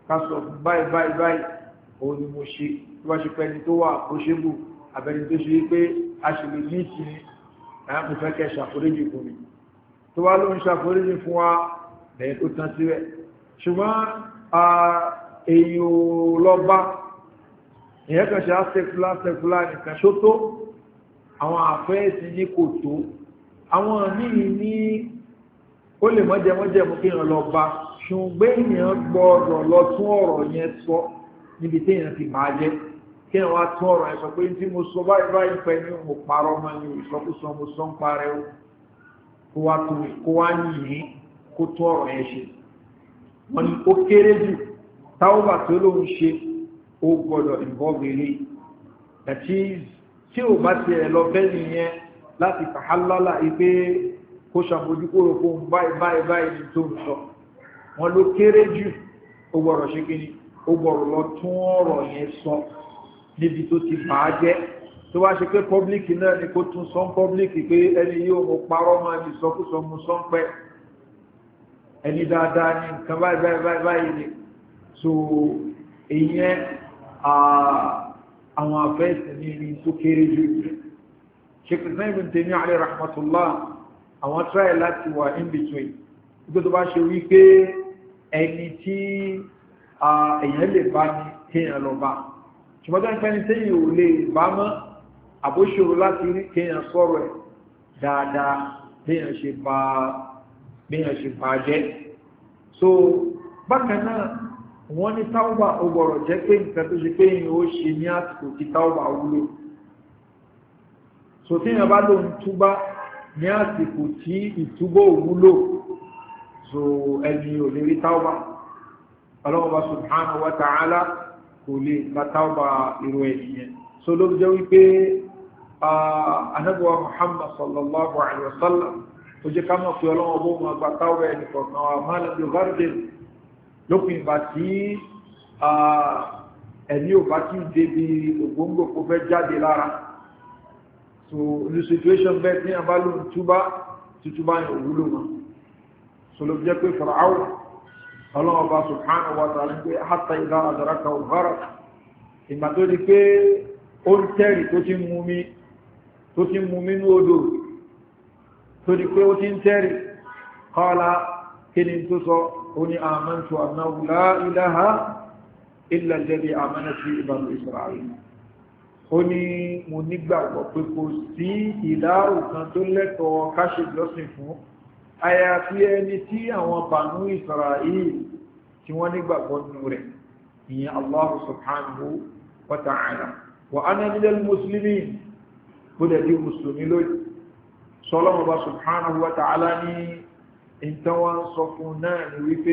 ká sọ fún báyìí báyìí báyìí òun ni mo ṣe tó bá ṣe pé ẹni tó wà àpòṣébù àbẹni tó ṣe pé a ṣe lè ní ìtì mo fẹ́ kẹ́ ṣàforíjì fún mi tó wá ló ń ṣàforíjì fún wa lẹ́yìn tó tán síbẹ̀ ṣùgbọ́n èyí ò lọ bá ìyẹn kan ṣe àṣẹfúlá ṣẹfúlá nìkan ṣó tó àwọn àfẹ́ẹ̀sì ní kò tó àwọn míì ní ó lè mọ́jẹmọ́jẹ mú kí èèyàn lọ bá ṣùgbọ́n èèyàn gbọ́dọ̀ lọ tún ọ̀rọ̀ yẹn sọ níbi tí èèyàn ti máa jẹ́ kí èèyàn wá tún ọ̀rọ̀ yẹn sọ pé tí mo sọ báyìí báyìí pẹ́ ní mo parọ́ mọ́ ní ìsọkúsọ mo sọ ń parẹ́ o kó wá tún kó wá yìnyín kó tún ọ̀rọ̀ yẹn ṣe wọ́n ní ó kéré jù táwọ́bà tó lóun ṣe ó gbọ́dọ̀ involve ilé that is tí ò bá tiẹ̀ lọ bẹ́ẹ̀ nìyẹn láti fàhálálà ipé kó ṣàmójúkúrò fún báyìí báyìí báyìí ní tó ń sọ wọn ló kéré jù ó gbọ́dọ̀ ṣe kí ni ó gbọ́dọ̀ lọ tún ọ̀rọ̀ yẹn sọ níbi tó ti bàá jẹ́ tó bá ṣe pé pọ́blíkì náà ni kó tún sọ pọ́blíkì pé ẹni yóò mú parọ́ máa ní sọkúsọ mú sọ pẹ́ ẹni dáadáa ní nǹkan báyìí báyìí báyìí ni so èyàn àwọn afẹ́sì ní ní tó kéré jù Sheikh Ibn Taymiyyah alayhi rahmatullah àwọn try láti wà in between nígbà tó bá ṣe wípé ẹni tí èyàn lè bá ní kéèyàn lọ bá ṣùgbọ́n tó ń pẹ́ni tẹ́yìn ò lè bá mọ́ àbóṣòro láti rí kéèyàn sọ̀rọ̀ ẹ̀ dáadáa béèyàn ṣe bá béèyàn ṣe bá jẹ́ so bákan náà wọ́n ní táwọ́bà ó gbọ́rọ̀ jẹ́ pé nǹkan tó ṣe pé èyàn ó ṣe ní àsìkò tí táwọ́bà wúlò so tí èyàn bá lóun túbá ní àsìkò tí ìtúbọ̀ wúlò so ẹni ò lè rí táwọ́bà ọlọ́wọ́bà subhanahu wa ta'ala kò lè gba táwọ́bà irú ẹ̀yìn so ló jẹ́ wípé anábọ̀wà Muhammad sallallahu alaihi wasallam tó jẹ́ ká mọ̀ pé ọlọ́wọ́ bó ma gba táwọ́bà ẹni kọ̀ọ̀kan wa máa lè ghargin lópin ìgbà tí ẹni ò bá tí débi ògbóngbò kó fẹ́ jáde lára so ní situation bẹ́ẹ̀ tí a bá lóun túbá túbá ní òwúlò mọ́ so ló jẹ́ pé Fir'aun ọlọ́wọ́ bá subhanahu wa ta'ala pé hatta idha adraka al-gharq ìgbà tó di pé ó ń tẹ́rì tó ti mú mi tó ti mú mi ní odò tó di pé ó ti ń tẹ́rì qala kí ni tó sọ ó ní amantu annahu la ilaha illa alladhi amanat bihi banu Isra'il ó ní mo nígbàgbọ́ pé kò sí ìdáhùn kan tó lẹ́tọ̀ọ́ ká ṣe ìjọsìn fún àyàfi ẹni tí àwọn banu Isra'il tí wọ́n nígbàgbọ́ nínú rẹ̀ ìyẹn Allah subhanahu wa ta'ala wa ana minal muslimin bódẹ̀ bí musulmi lóyìí sọ́lọ́mọ̀ bá subhanahu wa ta'ala ní ìtawà sọ fún náà ni wípé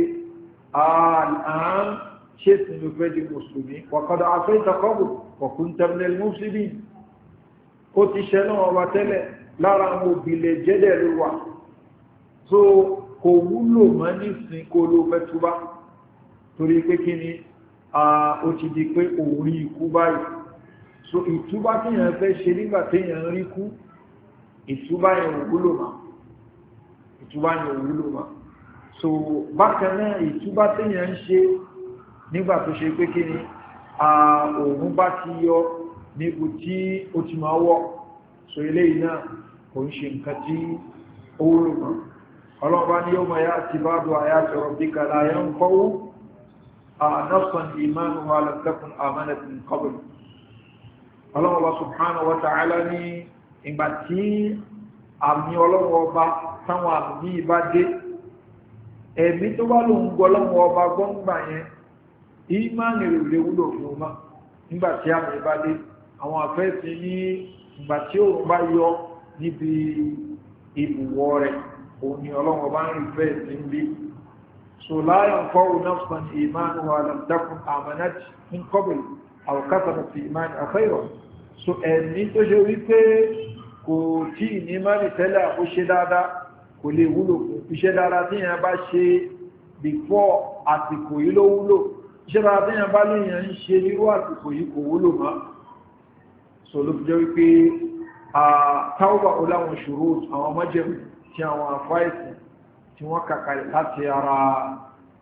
àán ṣe tí ló fẹ́ di musulmi wàkọ́dá afẹ́ ìtakọ́bù wọ̀kún terminal muslimin ó ti ṣẹ́ náà wà tẹ́lẹ̀ lára àwọn òbílẹ̀ jẹ́dẹ̀ ló wà so kò wúlò mọ́ nísìn kó ló fẹ́ túbá torí pé kí ni ó ti di pé òun rí ikú báyìí so ìtúbá tí yẹn fẹ́ ṣe nígbà tí yẹn rí kú ìtúbá yẹn ò wúlò mọ́ ìtúbá yẹn ò wúlò mọ́ so bákan náà ìtúbá tí yẹn ń ṣe nígbà tó ṣe pé kí ni òun bá ti yọ níbi tí ó ti máa wọ́ so eléyìí náà kò ń ṣe nǹkan tí ó wúlò mọ́ ọlọ́ọ̀bá ní yóò máa yá ti bá dùn àyà sọ̀rọ̀ bí kàlá yẹn ń kọ́wó nafsan ìmánu wa lam takun amanat min qabl ọlọ́ọ̀bá subhanahu wa ta'ala ní ìgbà tí àmì ọlọ́ọ̀bá táwọn àmì bá dé ẹ̀mí tó bá lòun gbọ́ ọlọ́ọ̀bá gbọ́ngbà yẹn ìmánu rẹ̀ lè wúlò fún ọmọ nígbà tí àmì bá dé àwọn àfẹ́sí ní ìgbà tí òun bá yọ níbi ìbùwọ̀ rẹ̀ òun ni ọlọ́wọ́ bá ń rí fẹ́ sí ń bí so la yanfa'u nafsan imanuha lam takun amanat min qabl aw kasabat fi imaniha khayran so ẹni tó ṣe wípé kò tí ní mánì tẹ́lẹ̀ ó ṣe dáadáa kò lè wúlò fún iṣẹ́ dáadáa tí yẹn bá ṣe before àsìkò yìí ló wúlò iṣẹ́ dáadáa tí yẹn bá léèyàn ń ṣe nírú àsìkò yìí kò wúlò mọ́ so ló fi jẹ́ wípé tawba oláwọn ṣòro àwọn mọ́jẹ̀mú tí àwọn àfáìsì tí wọ́n kàkàlẹ̀ láti ara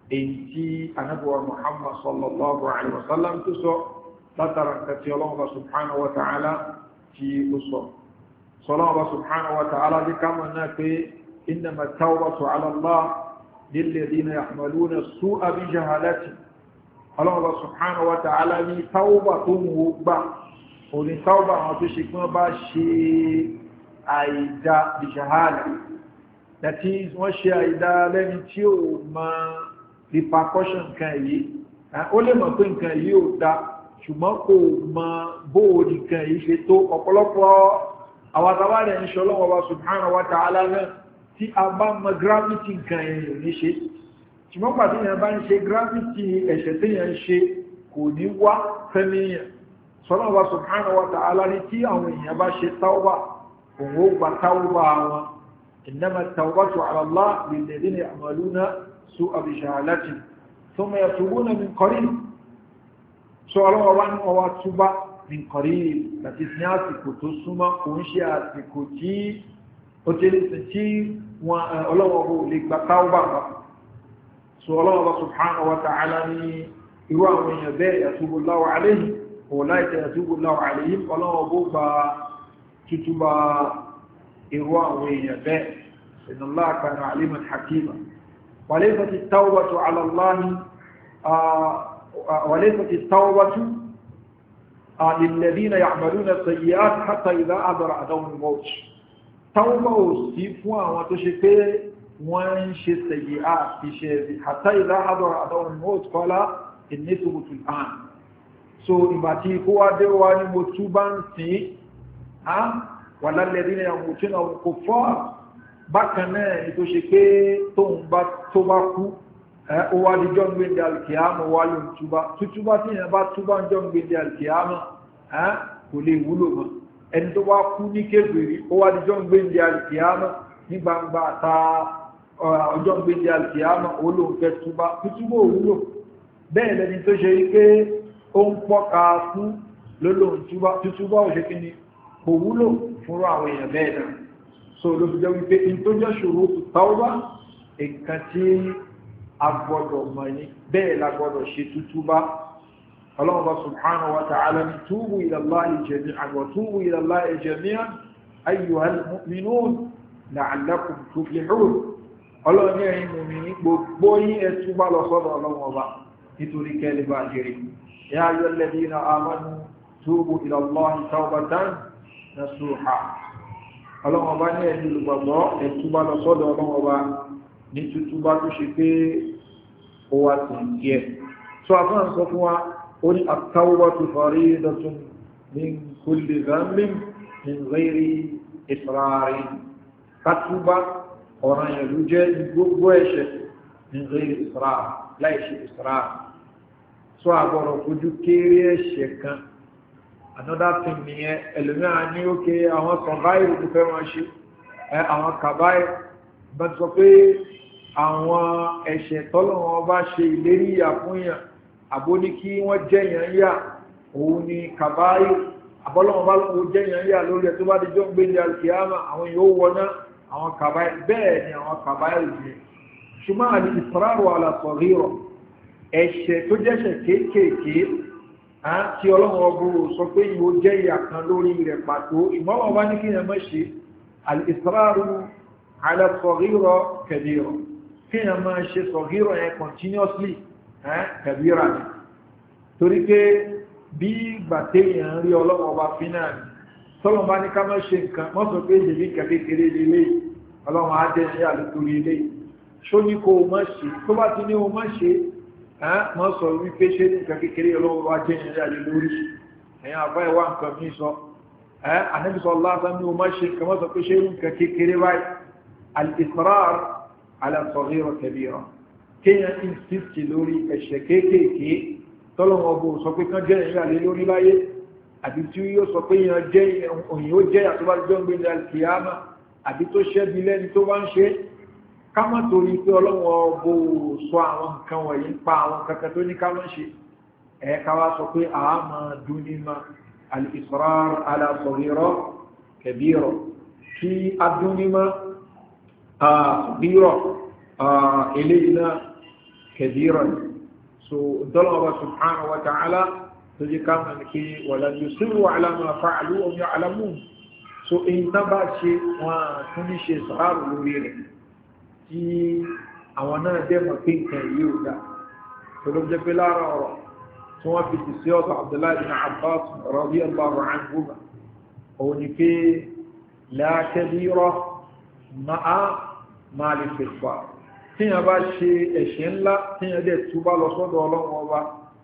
èyí tí anábọ̀wà Muhammad sallallahu alaihi wasallam tó sọ látara nǹkan tí ọlọ́wọ́ subhanahu wa ta'ala tí ó sọ sọlọ́wọ́ subhanahu wa ta'ala bí ká mọ̀ náà pé innama at-tawbatu ala Allah lilladhina ya'maluna as-su'a bi jahalati ọlọ́wọ́ subhanahu wa ta'ala ní tawba tó mú gbà òní tawba àwọn tó ṣe kí wọ́n bá ṣe àìdá bi jahala that is wọ́n ṣe àìdá lẹ́ni tí ó ma repercussion kan yìí ó lè mọ̀ pé nǹkan yìí ò dá ṣùgbọ́n kò mọ bóòdì kan yìí ṣe tó ọ̀pọ̀lọpọ̀ àwàtàwàrẹ̀ ń ṣe ọlọ́wọ́ wa subhanahu wa ta'ala náà tí a bá mọ gravity nǹkan yẹn ní ṣe ṣùgbọ́n pàtí yẹn bá ń ṣe gravity ẹ̀ṣẹ̀ tí yẹn ń ṣe kò ní wá fẹ́míyàn sọ́lọ́wọ́ wa subhanahu wa ta'ala ní tí àwọn èèyàn bá ṣe tawba òun ó gba tawba wọn innama at-tawbatu ala Allah lilladhina ya'maluna su'a bi jahalatin thumma yatubuna min qarib so ọlọ́wọ́ wá ní ọwá túbá ní kọ̀rí láti ní àsìkò tó súnmọ́ kò ń ṣe àsìkò tí ó tẹ́lẹ̀sẹ̀ tí wọn ọlọ́wọ́ bó lè gba táúbà bá so ọlọ́wọ́ subhanahu wa ta'ala ní irú àwọn èèyàn bẹ́ẹ̀ yatubu Allahu alayhim ọ̀láìtẹ̀ yatubu Allahu alayhim ọlọ́wọ́ bó gba tútúbà irú àwọn èèyàn bẹ́ẹ̀ inna Allaha kana aliman hakima wa laysat at-tawbatu ala Allahi وليست التوبة للذين يعملون السيئات حتى إذا أدر أدوم الموت توبة وصفوا وتشكي وانش السيئات حتى إذا أدر أدوم الموت قال إني تبت الآن so ìbàtí kó wá dé wá ní mo túbá ń sin wala alladhina yamutuna hum kuffar bákan náà ní tó ṣe pé tó bá kú ó wá di jọ́ ń gbé ní alkiyama wá ló ń túbá tútúbá tí ìyẹn bá túbá ń jọ́ ń gbé ní alkiyama kò lè wúlò mọ́ ẹni tó wá kú ní kéfèrí ó wá di jọ́ ń gbé ní alkiyama ní gbangba àta ọjọ́ ń gbé ní alkiyama ó ló ń fẹ́ túbá tútúbá ò wúlò bẹ́ẹ̀ lẹni tó ṣe wípé ó ń pọ́ka fún lólò tútúbá ò ṣe kí ni kò wúlò fúnra àwọn èèyàn bẹ́ẹ̀ náà so ló fi jẹ́ wípé in tó jẹ́ ṣòro tàwbá nǹkan tí agbọ́dọ̀ mọ̀ ní bẹ́ẹ̀ lagbọ́dọ̀ ṣe tútúbá Allah subhanahu wa ta'ala ni túbú ila Allahi jami'an wa túbú ila Allahi jami'an ayyuhal mu'minun la'allakum tuflihun ọlọ́ni ẹ̀yin mùmínì gbogbo yín ẹ túbá lọ sọ́dọ̀ Ọlọ́run Ọba nítorí kẹ́lẹ̀ bá jẹ́rì ya ayyuhal ladhina amanu túbú ila Allahi tawbatan nasuha Ọlọ́run Ọba ní ẹ̀yin olùgbàgbọ́ ẹ túbá lọ sọ́dọ̀ Ọlọ́run Ọba ní tútúbá tó ṣe pé ó wá sí díẹ̀. So àfáà sọ fún wa ó ní at-tawbatu faridatun min kulli dhanbin min ghairi israrin kátúbá ọ̀ràn ìlú jẹ́ gbogbo ẹ̀ṣẹ̀ min ghairi israr láìṣe israr. So àgbọ̀rọ̀ fojú kéré ẹ̀ṣẹ̀ kan another thing nìyẹn ẹlòmíràn ní ókè àwọn kàbáyé tó fẹ́ wọn ṣe àwọn kàbáyé bá sọ pé àwọn ẹ̀ṣẹ̀ tọ́lọ́wọ́n bá ṣe ìlérí ìyà fún yàn àbó ní kí wọ́n jẹ́yàn yà òun ni kàbáyé àbọ́lọ́wọ́n bá lọ́wọ́ jẹ́yàn yà lórí ẹ̀ tó bá di jọ́ ń gbé ní alkiyama àwọn yóò wọná àwọn kàbáyé bẹ́ẹ̀ ni àwọn kàbáyé rẹ̀ ṣùgbọ́n àti ìsọ́rọ̀ alàsọ̀rírọ̀ ẹ̀ṣẹ̀ tó jẹ́ṣẹ̀ kéékèèké tí ọlọ́wọ́n bó sọ pé yóò jẹ́ ìyà kan lórí rẹ̀ pàtó ìmọ́wọ́n bá ní kí yẹn mọ́ ṣe al-israru ala saghira kabira kí yẹn máa ṣe saghira yẹn continuously kabira ni torí pé bí gbàtẹ́yàn rí ọlọ́wọ́ bá fi náà ni tọ́lọ́wọ́n bá ní ká má ṣe nǹkan mọ́ sọ pé ìdèmí kékeré lélé ọlọ́wọ́n á dẹ́ ní àlùkòrí ilé ṣó ní kó o má ṣe tó bá ti ní o má ṣe mọ́ sọ wípé ṣe ní nǹkan kékeré ọlọ́wọ́ wá jẹ́ ìrìn àlè lórí ẹ̀yàn àbá ẹ̀wà nǹkan mí sọ ànẹ́bìsọ lásán ní o má ṣe nǹkan mọ́ sọ pé ṣe nǹkan kékeré báyìí al-israr ala saghira kabira kéèyàn insist lórí ẹ̀ṣẹ̀ kéékèèké tọ́lọ́wọ́ bó sọ pé kán jẹ́ ìrìn àlè lórí láyé àbí tí yóò sọ pé òyìn ó jẹ́ àtúbájọ́ gbé ní alkiyama àbí tó ṣẹ́bi lẹ́ni tó bá ń ṣe kámọ́ torí pé ọlọ́wọ́ bó sọ àwọn nǹkan wọ̀nyí pa àwọn kankan tó ní kámọ́ ṣe ẹ̀ẹ́ká wá sọ pé àmà dúnímà al-israr ala saghira kabira kí a dúnímà àbírọ̀ eléyìí náà kabira so dọ́lọ́wọ́ subhanahu wa ta'ala tó jẹ́ ká mọ̀ ní kí wala yusiru ala ma fa'alu wa hum ya'lamun so èyí tán bá ṣe wọn tún ní ṣe sàárù lórí rẹ̀ tí àwọn náà dẹ́mọ̀ pé nǹkan yìí ò dá tó ló jẹ́ pé lára ọ̀rọ̀ tí wọ́n fi ti sí ọ̀dọ̀ Abdullahi bin Abbas radiyallahu anhuma òun ni pé la kabira ma'a ma li fitfa tíyàn bá ṣe ẹ̀ṣẹ̀ ńlá tíyàn dẹ̀ túbá lọ sọ́dọ̀ ọlọ́run ọba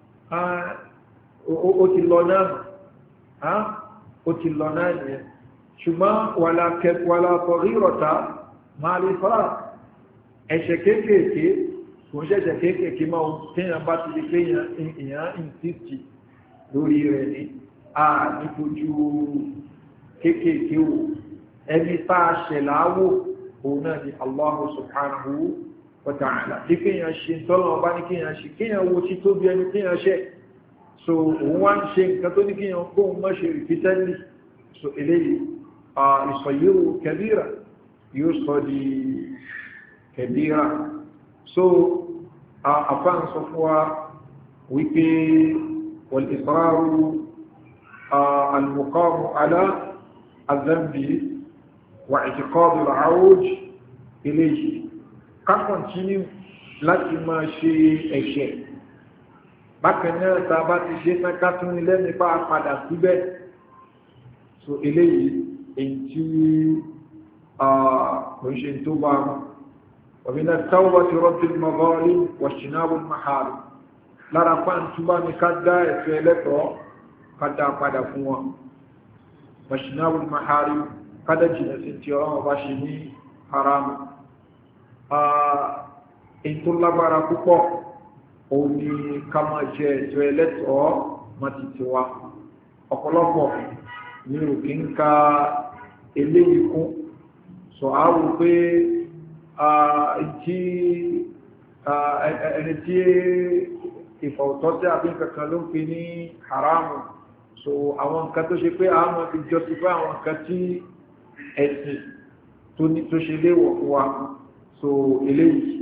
ó ti lọ náà ó ti lọ náà nìyẹn ṣùgbọ́n wàlá saghirata ma li fara ẹ̀ṣẹ̀ kéékèèké kò ń ṣẹ̀ṣẹ̀ kéékèèké máa tíyàn bá ti di pé èèyàn ìsìtì lórí rẹ̀ ní a nítojú kéékèèké wò ẹni tá a ṣẹ̀ láwò òun náà ni Allahu subhanahu wa ta'ala tí kíyàn ṣe tọ́lọ̀ ọba ní kíyàn ṣe kíyàn wo tí tó bí ẹni kíyàn ṣe so òun wá ń ṣe nǹkan tó ní kíyàn kóhun mọ́ ṣe repeatedly so eléyìí ìsọ̀yíwò kabira yóò sọ di kabira so àfáàn sọ fún wa wípé wal israru al-muqamu ala al-dhanbi wa i'tiqadu al-'awj ilayhi ká kọ̀ntínú láti máa ṣe ẹ̀ṣẹ̀ bákan náà tá a bá ti ṣe tán ká tún ilé nípa padà síbẹ̀ so eléyìí èyí tí kò ń ṣe tó bá mú ومن التوبة رد المظالم واجتناب المحارم lára pàǹtúbá ní ká dá ẹ̀fẹ́ ẹlẹ́tọ̀ọ́ ká dá padà fún wọn واجتناب المحارم ká dá jìnà sí tí ọlọ́wọ́ bá ṣe ní haramu èyí tó lágbára púpọ̀ òun ni ká máa jẹ ẹ̀tọ́ ẹlẹ́tọ̀ọ́ má ti ti wá ọ̀pọ̀lọpọ̀ ní òkè ń ka eléyìí kún sọ àwò pé ẹni tí ìfọ̀ọ̀tọ́ tí a fi ń kankan ló ń pè ní haramu so àwọn nǹkan tó ṣe pé àwọn ti jọ sí pé àwọn nǹkan tí ẹ̀sìn tó ṣe léwọ̀ fún wa so eléyìí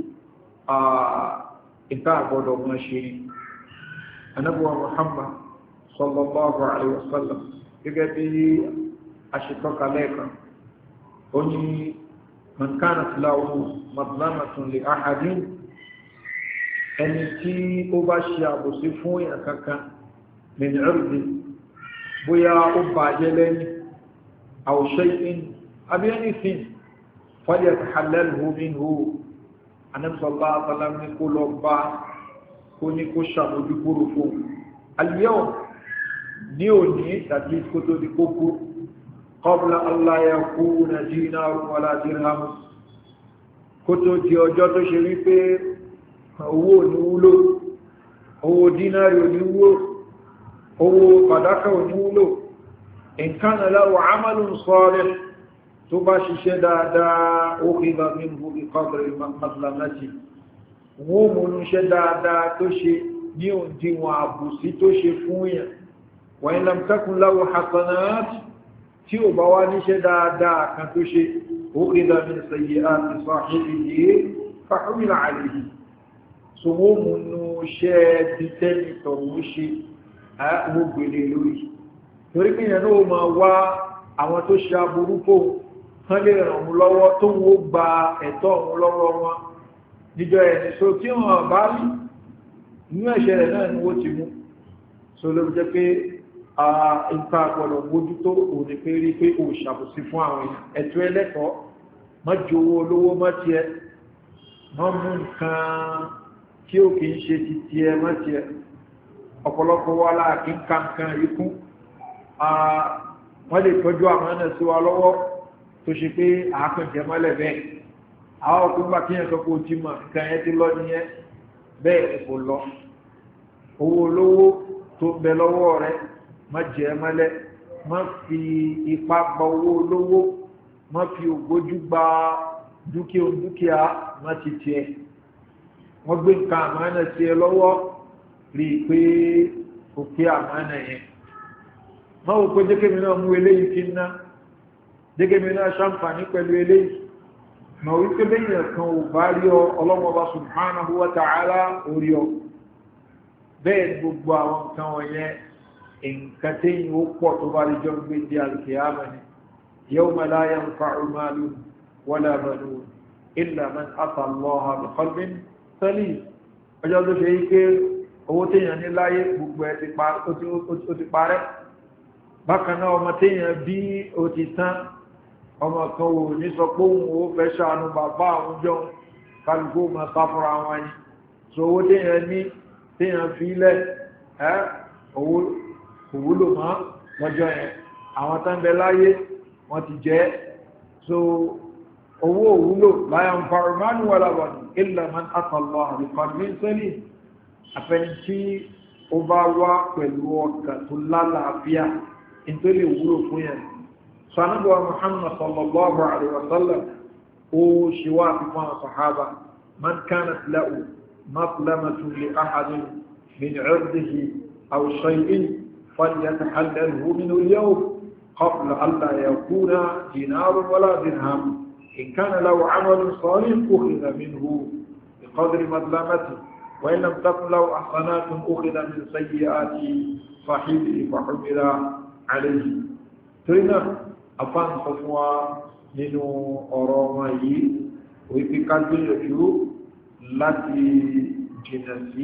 ìta àgbọ̀dọ̀ mọ́ ṣe anábúwa Muhammad sallallahu alaihi wasallam gẹ́gẹ́ bí a ṣe tọ́ka lẹ́ẹ̀kan ó ní man kanat lahu madlamatun li ahadin ẹni tí ó bá ṣe àbòsí fún èèyàn kankan min irdi bóyá ó bàjẹ́ lẹ́yìn aw shay'in àbí anything falyatahallalhu minhu anẹ́sọ̀lá àtàlám ní kó lọ bá kó ní kó ṣàmójú kúrò fún al-yawm ní òní tàbí kó tó di kó kú qabla alla yakuna dinarun wala dirham kó tó di ọjọ́ tó ṣe wípé owó oníwúlò owó dínárì oníwúlò owó fàdákà oníwúlò in kana lahu amalun salih tó bá ṣiṣẹ́ dáadáa ó kí bá mi bú ìkọ́bẹ̀rẹ̀ mazlamati wọ́n mú ní ṣe dáadáa tó ṣe ní òǹdíwọ̀n àbùsí tó ṣe fún yàn wa in lam takun lahu hasanat tí ò bá wá níṣẹ́ dáadáa kan tó ṣe ó kí bá mi sayyi'ati sahibihi fa humila alayhi so wọ́n mú ní ṣe bí tẹ́lì tọ̀wọ́ ṣe àwọn gbèlè lórí torí pé yẹn náà máa wá àwọn tó ṣe aburú fóun wọ́n lè ràn mú lọ́wọ́ tó wó gba ẹ̀tọ́ òun lọ́wọ́ wọn níjọ ẹni so tí wọ́n bá rí inú ẹ̀ṣẹ̀ rẹ̀ náà ni wó ti mú so ló jẹ́ pé ìta àpọ̀lọ̀ mójútó òní pé rí pé ò ṣàbòsí fún àwọn ẹ̀tọ́ ẹlẹ́tọ̀ọ́ má jowó olówó má tiẹ̀ má mú nǹkan tí ó kìí ṣe ti tiẹ̀ má tiẹ̀ ọ̀pọ̀lọpọ̀ wà láàkí kankan ikú wọ́n lè tọ́jú àwọn ẹ̀nà sí wa lọ́wọ́ tó ṣe pé àákànjẹ mọ́lẹ̀ bẹ́ẹ̀ àwọn ọkùnrin bá kíyàn sọpọ̀ tí mọ̀ nǹkan ẹ ti lọ nìyẹn bẹ́ẹ̀ kò lọ owó olówó tó bẹ lọ́wọ́ rẹ má jẹ mọ́lẹ̀ má fi ipá gba owó olówó má fi ògbójú gba dúkìá dúkìá má ti tiẹ̀ wọ́n gbé nǹkan àmánà sí ẹ lọ́wọ́ rí i pé òkè àmánà yẹn má wò pé jẹ́kẹ́mi náà mú eléyìí kí ná jẹ́kẹ́mi náà ṣàǹfààní pẹ̀lú eléyìí ma wípé bẹ́yìn kan ò bá rí ọ Ọlọ́hun Ọba subhanahu wa ta'ala orí ọ bẹ́ẹ̀ gbogbo àwọn nǹkan wọ̀nyẹn nǹkan tẹ́yìn ó pọ̀ tó bá rí jọ gbé di al-qiyamah ni yawma la yanfa'u malun wala banun illa man ata Allaha bi qalbin salim ọjọ́ tó ṣe yí pé owó tẹ́yìn ní láyé gbogbo ẹ̀ ti parẹ́ bákan náà ọmọ tẹ́yìn bí ó ti tán ọmọ kan ò ní sọ pé òun ó fẹ́ ṣàánú bàbá àwọn jọ kálùkù ma sáfúra wọn ni so owó tẹ́yìn ní tẹ́yìn fi ilẹ̀ ẹ́ òwúlò mọ́ lọ́jọ́ yẹn àwọn tán bẹ láyé wọ́n ti jẹ́ so owó òwúlò la yanfa'u malun wala banun illa man ata Allaha bi qalbin salim àfẹni tí ó bá wá pẹ̀lú ọkàn tó lálàáfíà nítorí wúlò fún yẹn sanabuwa Muhammad sallallahu alaihi wasallam ó ṣe wá fífún àwọn sahaba man kanat lahu matlamatun li ahadin min 'irdihi aw shay'in falyatahallalhu minhu al-yawm qabla an la yakuna dinarun wala dirham in kana lahu 'amalun salih ukhidha minhu biqadri madlamatihi وإن لم تكن له أحسنات أخذ من سيئات صاحبه فحمل عليه ترينا أفان صفوا nínú ọ̀rọ̀ wọn yìí wípé ká gbìyànjú láti jìnà sí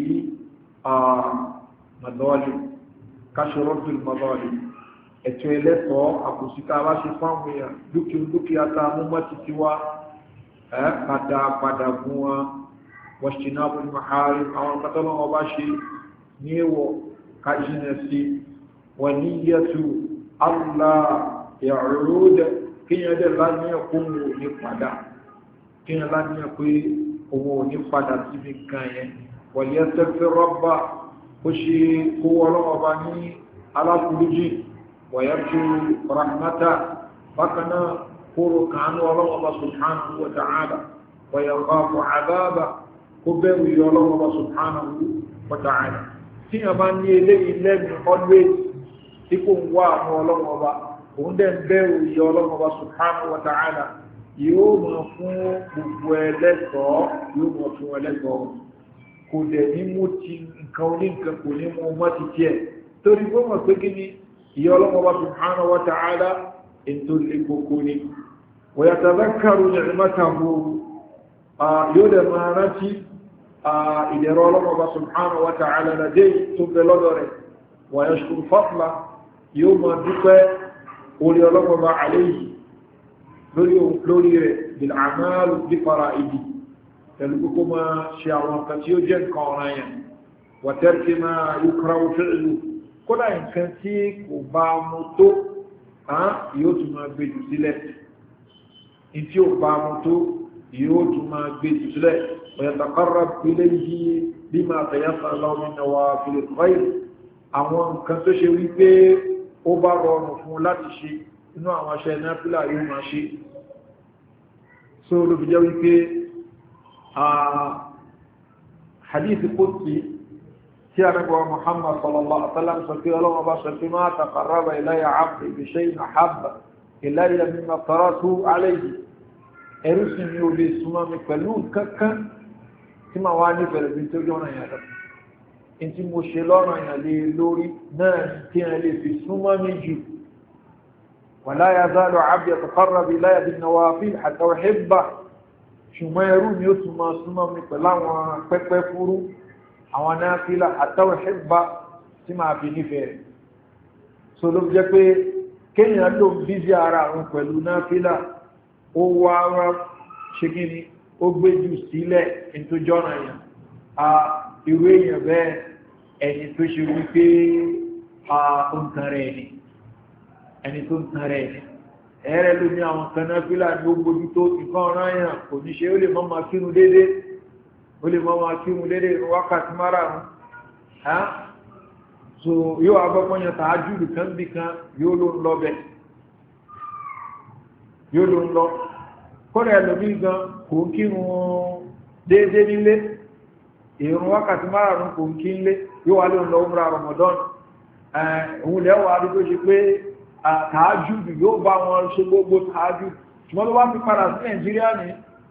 mọ̀lọ́lì káṣọ́rọ́dù mọ̀lọ́lì ẹ̀tọ́ ẹlẹ́tọ̀ọ́ àkùsíká wá ṣe fáwọn èèyàn dúkìá dúkìá ta múmọ́ títí wá padà padà fún wọn واجتناب المحارم أو القتل وباشي نيو كاجنسي ونية الله يعود كي يدر لن يكون نفدا كي لن يكون نفدا سبكاية وليستغفر ربه خشي هو رباني على كلجي ويرجو رحمته فكنا قولوا كانوا الله سبحانه وتعالى ويخاف عذابه kó bẹ̀rù yọ ọlọ́wọ́ subhanahu wa ta'ala tí a bá ní eléyìí lẹ́nu always tí kò ń wá àwọn ọlọ́wọ́ ọba òun dẹ̀ ń bẹ̀rù yọ ọlọ́wọ́ ọba subhanahu wa ta'ala yóò mọ̀ fún gbogbo ẹlẹ́tọ̀ọ́ yóò mọ̀ fún ẹlẹ́tọ̀ọ́ kò dẹ̀ ní mú ti nǹkan oníǹkan kò ní mú mọ́ ti tiẹ̀ torí kó mọ̀ pé kí ni ìyọ ọlọ́wọ́ ọba subhanahu wa ta'ala ètò ilé gbogbo ni wa yatadhakkaru ni'matahu yóò dẹ̀ máa rántí ìdẹ̀rọ ọlọ́mọba subhanahu wa ta'ala ládé tó bẹ lọ́dọ̀ rẹ̀ wa yashkur fadla yóò máa dúpẹ́ orí ọlọ́mọba alayhi lórí rẹ̀ bil a'mal bi fara'idi pẹ̀lú kókó máa ṣe àwọn kan tí ó jẹ́ nǹkan ọ̀ràn yẹn wa tarki ma yukrahu fi'lu kódà nǹkan tí kò bá mú tó yóò tún máa gbé jù sílẹ̀ tí ó bá mú tó yóò tún máa gbé jù sílẹ̀ ويتقرب إليه بما تيسر له من نوافل الخير àwọn nǹkan tó ṣe wípé ó bá rọrùn fún láti ṣe inú àwọn aṣẹ́ náfílà yóò máa ṣe so ló fi jẹ́ wípé hadithi qudsi tí a rẹ̀gbọ́ Muhammad sallallahu alaihi wasallam sọ pé ọlọ́wọ́ bá sọ pé ma taqarraba ilayya 'abdi bi shay'in ahabba ilayya mimma aftaratuhu alayhi ẹrú sí mi ò lè súnmọ́ mi pẹ̀lú kankan tí ma wá ní bẹ̀rẹ̀ bí tó jọ́nà yà lọ in tí mo ṣe lọ́nà yà lè lórí náà tí a lè fi súnmọ́ mi jù wala yazalu 'abdi yataqarrabu ilayya bin-nawafil hatta uhibbahu ṣùgbọ́n ẹrú mi ó tún máa súnmọ́ mi pẹ̀lú àwọn pẹ́pẹ́ fúrú àwọn náfílà hatta uhibbahu tí máa fi nífẹ̀ẹ́ so ló jẹ́ pé kéèyàn ló ń bízí ara àwọn pẹ̀lú náfílà ó wá wá ṣe kí ni ó gbé jù sílẹ̀ tó jọ́nà èèyàn a ìwé èèyàn bẹ́ẹ̀ ẹni tó ṣe wípé a ó ń tan rẹ̀ ni ẹni tó ń tan rẹ̀ ni ẹ̀rẹ́ ló ní àwọn kanáfílà ní ó gbójú tó nǹkan ọ̀ràn èèyàn kò ní ṣe ó lè máa kírun dédé ó lè máa kírun dédé ìrun wákàtí márùn-ún so yóò agbọ́gbọ́nyàn tààjúdù kan bí kan yóò ló ń lọ bẹ̀ yóò ló ń lọ kọ́rẹ̀ ẹlòmí gan kò ń kírun déédé nílé ìrun wákàtí márùn-ún kò ń kí nílé yóò wá ló ń lọ umra Ramadan òun lẹ́wọ̀ adé tó ṣe pé tààjúdù yóò bá wọn ṣe gbogbo tààjúdù ṣùgbọ́n tó bá ti padà sí Nàìjíríà ní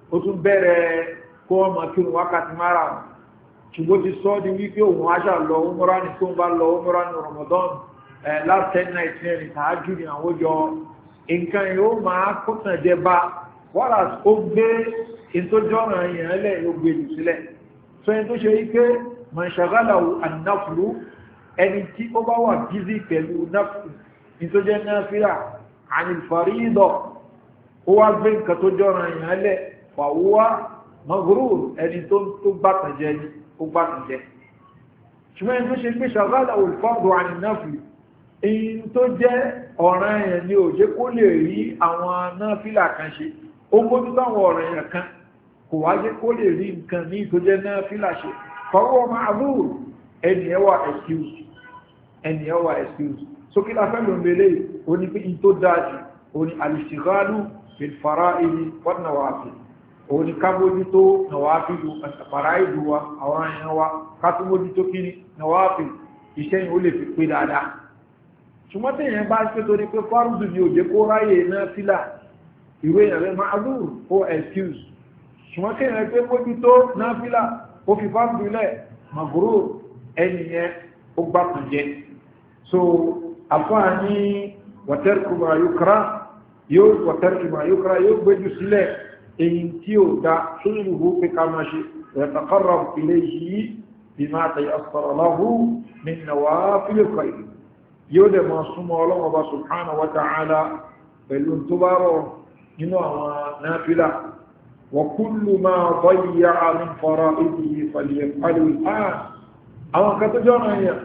ó tún bẹ̀rẹ̀ kó ọmọ kí òun wákàtí mara ṣùgbọ́n ti sọ di wípé òun aṣà lọ umra ní tó ń bá lọ umra ní Ramadan last ten night ní tààjú ní àwọn òjò nǹkan yóò máa kọ́tàn jẹ bá wọ́n ó gbé ìtójọ́ràn èèyàn lẹ̀ ló gbé jù sílẹ̀ so ẹni tó ṣe wípé mọ̀ṣàgálàwò ànáfùlú ẹni tí ó bá wà bízí pẹ̀lú náfù ní tó jẹ́ náfíà ànífàrí ìdọ̀ ó wá gbé nǹkan tó jọ́ràn èèyàn lẹ̀ fàwọ́wá maghrur ẹni tó gbátànjẹ ni ó gbátànjẹ ṣùgbọ́n ẹni tó ṣe pé ṣàgálàwò fọ́dọ̀ ànínáfùlú èyí tó jẹ́ ọ̀ràn èèyàn ni ò jẹ́ kó lè rí àwọn náfílà kan ṣe ó mójú táwọn ọ̀ràn èèyàn kan kò wá jẹ́ kó lè rí nǹkan ní tó jẹ́ náfílà ṣe fọwọ́ ma'zur ẹni ẹwà excuse ẹni ẹwà excuse so kí la fẹ́ lò mẹ́lẹ̀ o ní pé in tó dájú o ní al-ishtighalu bil fara'id wan nawafil o ní ká mójútó nàwáfílù fara'id wa àwọn èèyàn wa ká tó mójútó kí ni nàwáfíl iṣẹ́ yìí ó lè fi pé dáadáa ṣùgbọ́n tí èèyàn bá ṣe torí pé fárúdù ni ò jẹ́ kó ráyè náfílà ìwé ìrẹ̀ ma'zur ó excuse ṣùgbọ́n kí èèyàn pé mójútó náfílà ó fi fárúdù lẹ̀ maghrur ẹniyẹn ó gbá kan jẹ́ so àfáà ní wàtẹ́rìkùmà yókàrá yóò wàtẹ́rìkùmà yókàrá yóò gbéjú sílẹ̀ èyí tí ó dá ṣúrùhù pé ká máa ṣe yataqarrab ilayhi bima tayassara lahu min nawafil khayr yóò dẹ̀ máa súnmọ́ Ọlọ́hun Ọba subhanahu wa ta'ala pẹ̀lú tó bá rọ̀ nínú àwọn náfílà wa kullu ma dayya'a min fara'idihi falyaf'alhu al-an àwọn kan tó jọ́nà yẹn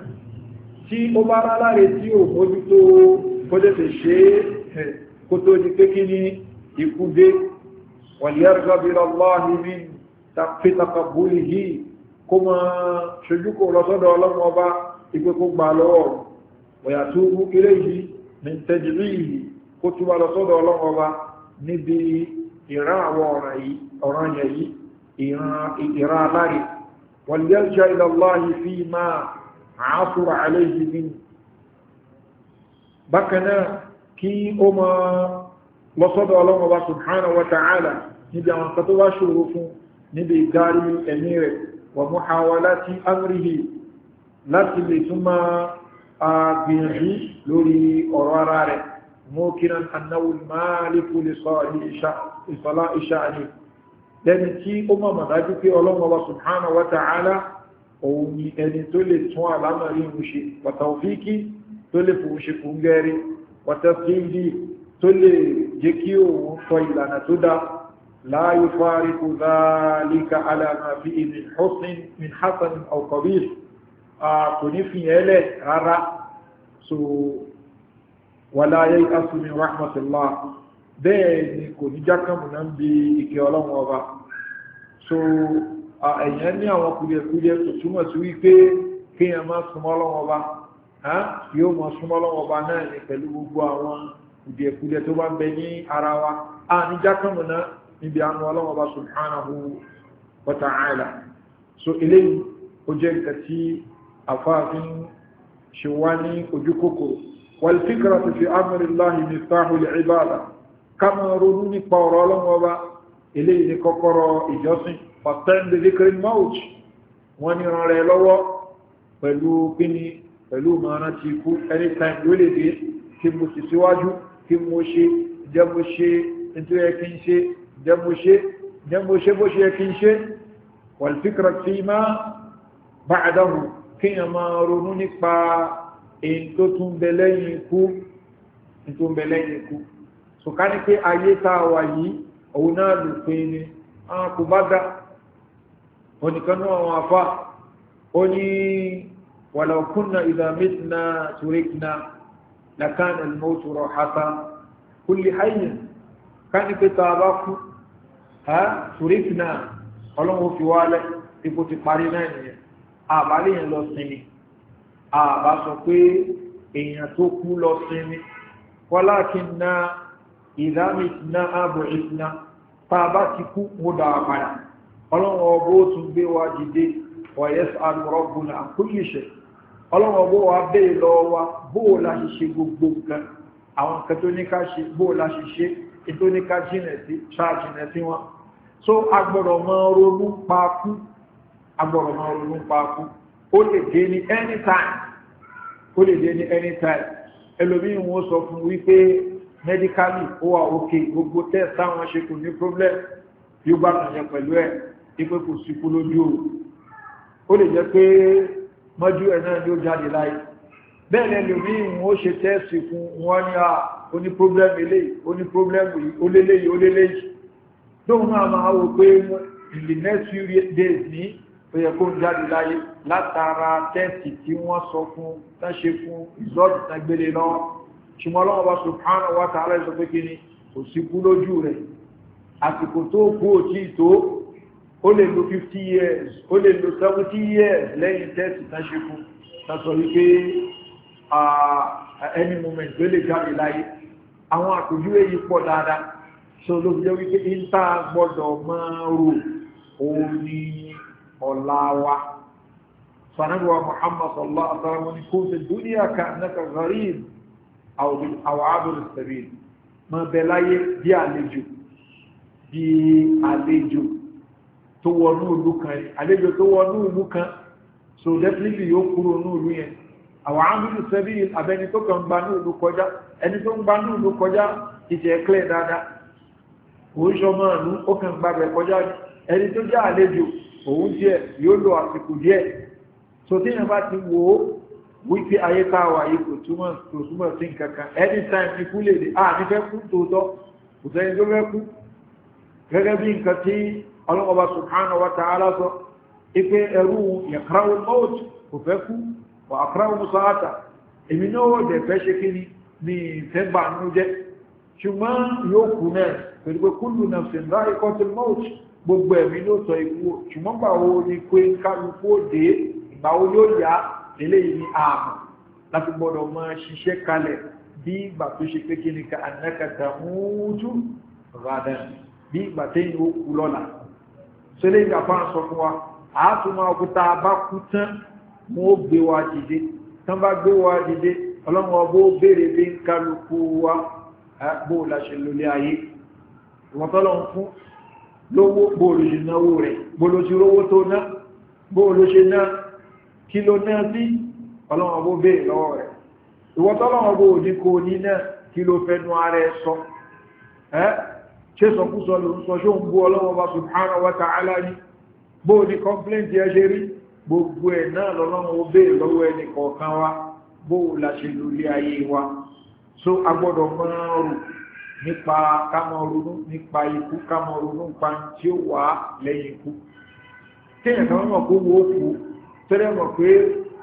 tí ó bá rá láre tí ó mójútó kó lè fi ṣe kó tó di pé kí ní ikú dé walyarghab ila Allahi min fi taqabbulihi kó ma ṣojú kó lọ́sọ́dọ̀ Ọlọ́run Ọba ipé kó gbà lọ́wọ́ wa yatubu ilayhi min tajrihi kó túbà lọ́sọ́dọ̀ Ọlọ́run Ọba níbi ìran àwọn ọ̀ràn yìí ìran aláre وليلجأ إلى الله فيما عثر عليه منه بكنا كي أما لصد الله سبحانه وتعالى نبي أن تطوى شروف نبي قاري الأمير ومحاولات أمره لكن ثم بينه لوري أراراره ممكنا أنه المالك لصلاة شأنه lẹ́ni tí ó mọ̀ mọ̀ dájú pé Ọlọ́run Ọba subhanahu wa ta'ala òun ni ẹni tó lè tún àlámọ̀rí mú ṣe wa tawfiki tó lè fún ṣe fún gẹ́rí wa tasdidi tó lè jẹ́ kí òun tọ ìlànà tó dá la yufariqu dhalika ala ma fihi min husnin min hasanin aw qabih kò ní fi ẹlẹ́ rárá so wala yay'asu min rahmatillah bẹ́ẹ̀ ni kò ní jákàmù náà bí ìkẹ́ Ọlọ́run Ọba so ẹ̀yẹn ní àwọn kùdìẹ̀kùdìẹ̀ tó túnmọ̀ sí wípé kíyàn máa súnmọ́ Ọlọ́run Ọba yóò máa súnmọ́ Ọlọ́run Ọba náà ní pẹ̀lú gbogbo àwọn kùdìẹ̀kùdìẹ̀ tó bá ń bẹ ní ara wa a ní jákàmù náà níbi àwọn Ọlọ́run Ọba subhanahu wa ta'ala so eléyìí ó jẹ́ nǹkan tí àfáàfin ṣe wá ní ojú kòkòrò wal fikratu fi amrillahi miftahul ibada kama ronú nípa ọ̀rọ̀ Ọlọ́run Ọba eléyìí ní kọ́kọ́rọ̀ ìjọsìn fasta'in bi dhikril mawt wọ́n ní ran rẹ̀ lọ́wọ́ pẹ̀lú kíni pẹ̀lú mọ̀ràn ti kú anytime ló lè dé kí mo sì síwájú kí mo ṣe jẹ́ mo ṣe nítorí ẹ kí n ṣe jẹ́ mo ṣe jẹ́ mo ṣe bó ṣe ẹ kí n ṣe wal fikra fima ba'dahu kíyàn máa ronú nípa èyí tó tún bẹ lẹ́yìn ikú tó ń bẹ lẹ́yìn ikú so ká ní pé ayé táa wà yìí òun náà lò pé ní àwọn kò bá dá oníkanú àwọn afá ó ní walau kunna idha mitna turikna lakana al-mawtu rahatan kulli hayyin ká ní pé táa bá kú turikna ọlọ́run fi wálẹ̀ ipò ti parí náà nìyẹn àbálẹ̀ yẹn lọ sinmi àbá sọ pé èèyàn tó kú lọ sinmi walakinna idha mitna bu'ithna tàbá ti kú mú dáa padà ọlọ́run ọgbó tún gbé wa dìde wa yas'alu rabbuna an kulli shay ọlọ́run ọgbó wa bèèrè lọ wa bóò la ṣe ṣe gbogbo nǹkan àwọn nǹkan tó ní ká ṣe bóò la ṣe ṣe ètò ní ká jìnà sí ṣáàjìnà sí wọn so agbọ́dọ̀ máa ronú pa kú agbọ́dọ̀ máa ronú pa kú ó lè dé ní anytime ó lè dé ní anytime ẹlòmíì wọ́n sọ fún wípé medically ó wà òkè gbogbo test táwọn ṣe kò ní problem yóò bá kàn yẹn pẹ̀lú ẹ̀ ipé kò sí kú lójú ó lè jẹ́ pé mọ́jú ẹ̀ náà ni ó jáde láyé bẹ́ẹ̀ lẹ́lòmíì wọ́n ṣe test fún wọn ní à ó ní problem eléyìí ó ní problem yìí ó léléyìí ó léléyìí tóun náà máa wò pé in the next few days ní ó yẹ kó ń jáde láyé látara tẹ́ẹ̀tì tí wọ́n sọ fún tán ṣe fún ìzọ́dù tán gbélé lọ́wọ́ ṣùgbọ́n Ọlọ́hun Ọba subhanahu wa ta'ala sọ pé kí ni kò sí kú lójú rẹ̀ àsìkò tó kú ò tí tó ó lè lo fifty years ó lè lo seventy years lẹ́yìn tẹ́ẹ̀tì tán ṣe fún tán sọ wípé any moment ló lè jáde láyé àwọn àpèjúwe yìí pọ̀ dáadáa so ló fi jẹ́ wípé ìta gbọ́dọ̀ máa rò òun ni ọ̀la wa sanabuwa Muhammad sallallahu alaihi wasallam ni kó ṣe dúníà ka annaka gharib aw abir sabil ma bẹ láyé bí àlejò bí àlejò tó wọnú ìlú kan àlejò tó wọnú ìlú kan so definitely yóò kúrò ní ìlú yẹn aw abir sabil abẹni tó kàn gba ní ìlú kọjá ẹni tó ń gba ní ìlú kọjá ìṣẹ́ clear dáadáa òun máa lú ó kàn gbàgbẹ̀ kọjá ẹni tó jẹ́ àlejò òun díẹ̀ yóò lò àsìkò díẹ̀ so tí yẹn bá ti wò ó wípé ayé táwà yìí kò túmọ̀ tó túmọ̀ sí nǹkankan anytime ní kú lè dé à ní fẹ́ kú tòótọ́ kò sẹ́yìn tó fẹ́ kú gẹ́gẹ́ bí nǹkan tí Ọlọ́hun subhanahu wa ta'ala sọ ipé ẹrú yakrahu al-maut kò fẹ́ kú wà akrahu sa'ata èmi náà wọ́n dẹ̀ fẹ́ ṣe kí ni ní ìfẹ́ bà nínú jẹ́ ṣùgbọ́n yóò kú náà pẹ̀lú pé kullu nafsin dha'iqatul maut gbogbo ẹ̀mí ló sọ ikú ṣùgbọ́n gbà wo ni pé kálukú òde ìgbà wo yóò yá eléyìí ní ààmù láti gbọ́dọ̀ máa ṣiṣẹ́ kalẹ̀ bí ìgbà tó ṣe pé kí ni ká annaka tamutu ghadan bí ìgbà tẹ́yìn ó kú lọ́la ṣe lè gbà fáwọn sọ fún wa àátùmọ̀ ọkúta bá kú tán mo ó gbé wa dìde tán bá gbé wa dìde ọlọ́run ọbọ̀ béèrè bí ń kálukú wa bó la ṣe lólé ayé ìwọ̀n tọ́lọ́run fún lówó bóòlù ṣe náwó rẹ̀ bóòlù ṣe rówó tó ná bóòlù ṣe ná kí ló ná sí ọlọ́run ọbọ̀ béèrè lọ́wọ́ rẹ̀ ìwọ̀n tọ́lọ́run ọbọ̀ òní kò ní náà kí ló fẹ́nu ara ẹ sọ ẹ́ ṣe sọkúsọ ló ń sọ ṣó ń bú ọlọ́run ọba subhanahu wa ta'ala ní bóò ní kọ́mplẹ́ntì ẹ ṣe rí gbogbo ẹ̀ náà lọ́lọ́run ó béèrè lọ́wọ́ ẹni kọ̀ọ̀kan wa bóò la ṣe lórí ayé wa so agbọ́dọ̀ máa rò nípa kámọ̀rúnú nípa ikú kámọ̀rúnú pa tí ó wà lẹ́yìn ikú kíyàn kan mọ̀ kó wó kú tẹ́lẹ̀ mọ̀ pé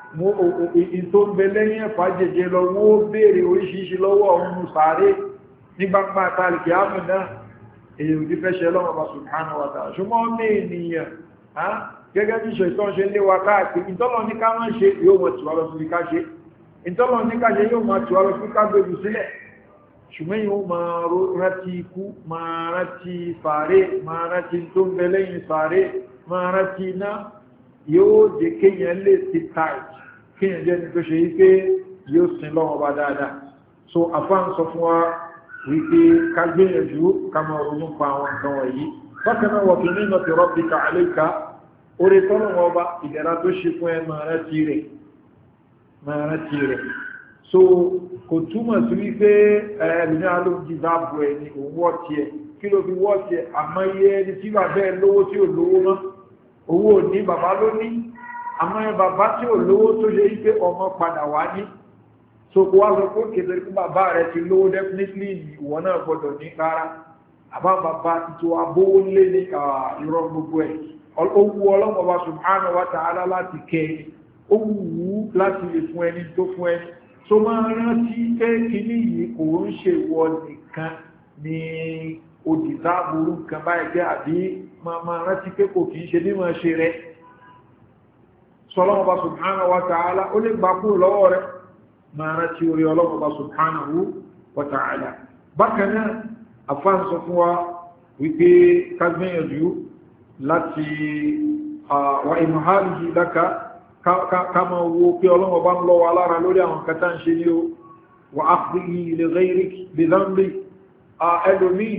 in tó ń bẹ lẹ́yìn ẹ̀fà jẹjẹ lọ wó béèrè oríṣiríṣi lọ́wọ́ ọ̀run sàárè nígbàgbà tààlìkì àmì náà èyí ò ti fẹ́ ṣe lọ́wọ́ bá subhanahu wa ta'ala ṣùgbọ́n ní ènìyàn gẹ́gẹ́ bí ṣe ìtọ́ ṣe lé wa káàkiri ìtọ́lọ ní ká máa ṣe yóò mọ̀ tìwà lọ sí ká ṣe ìtọ́lọ ní ká ṣe yóò mọ̀ tìwà lọ sí ká gbèrú sílẹ̀ ṣùgbọ́n yóò máa rántí ikú máa rántí fàárẹ̀ máa rántí tó ń bẹ lẹ́yìn fàárẹ̀ máa rántí iná yóò jẹ́ kéèyàn lè ti tight kéèyàn jẹ́ ní tó ṣe yí pé yóò sin lọ́wọ́ bá dáadáa so àfáàn sọ fún wa wípé ká gbìyànjú ká máa ronú pa àwọn nǹkan wọ̀nyí bákan náà wọ̀fí nínú ti rabbika alayka orí tọ́nà wọn bá ìdẹ̀ra tó ṣe fún ẹ máa rántí rẹ̀ máa rántí rẹ̀ so kò túmọ̀ sí wípé ẹ̀ẹ́lì náà ló jí dáàbò ẹ̀ ní òun wọ́ọ̀tí ẹ̀ kí ló fi wọ́ọ̀tí ẹ̀ àmọ́ iye ẹni tí bàbá ẹ̀ lówó tí ò lówó mọ́ owó ò ní bàbá ló ní àmọ́ ẹ bàbá tí ò lówó tó ṣe wípé ọmọ padà wá ní so kò wá sọ pé kèdè kí bàbá rẹ̀ ti lówó definitely ìwọ náà gbọdọ̀ ní rárá àbá bàbá títò abówó lé ní ìrọ̀ gbogbo ẹ̀ ó wù ọlọ́mọba subhanahu wa ta'ala láti kẹ́ ó wù láti lè fún ẹni tó fún ẹni so máa rántí pé kìíní yìí kò ń ṣe wọ nìkan ní òdìdá burú nǹkan báyìí jẹ́ àbí máa rántí pé kò kìí ṣe nímọ̀ ṣe rẹ̀ sọlọ́mọba subhanahu wa ta'ala ó lè gbà kúrò lọ́wọ́ rẹ̀ máa rántí orí ọlọ́mọba subhanahu wa ta'ala bákan náà afán sọ fún wa wípé kágbìyànjú láti wà ìmọ̀hálì láka kama wo pé ọlọ́wọ́ bá ń lọ wa lára lórí àwọn kẹta ń ṣe ní o wà áfíì li ghayrik bi dhanbi ẹlòmí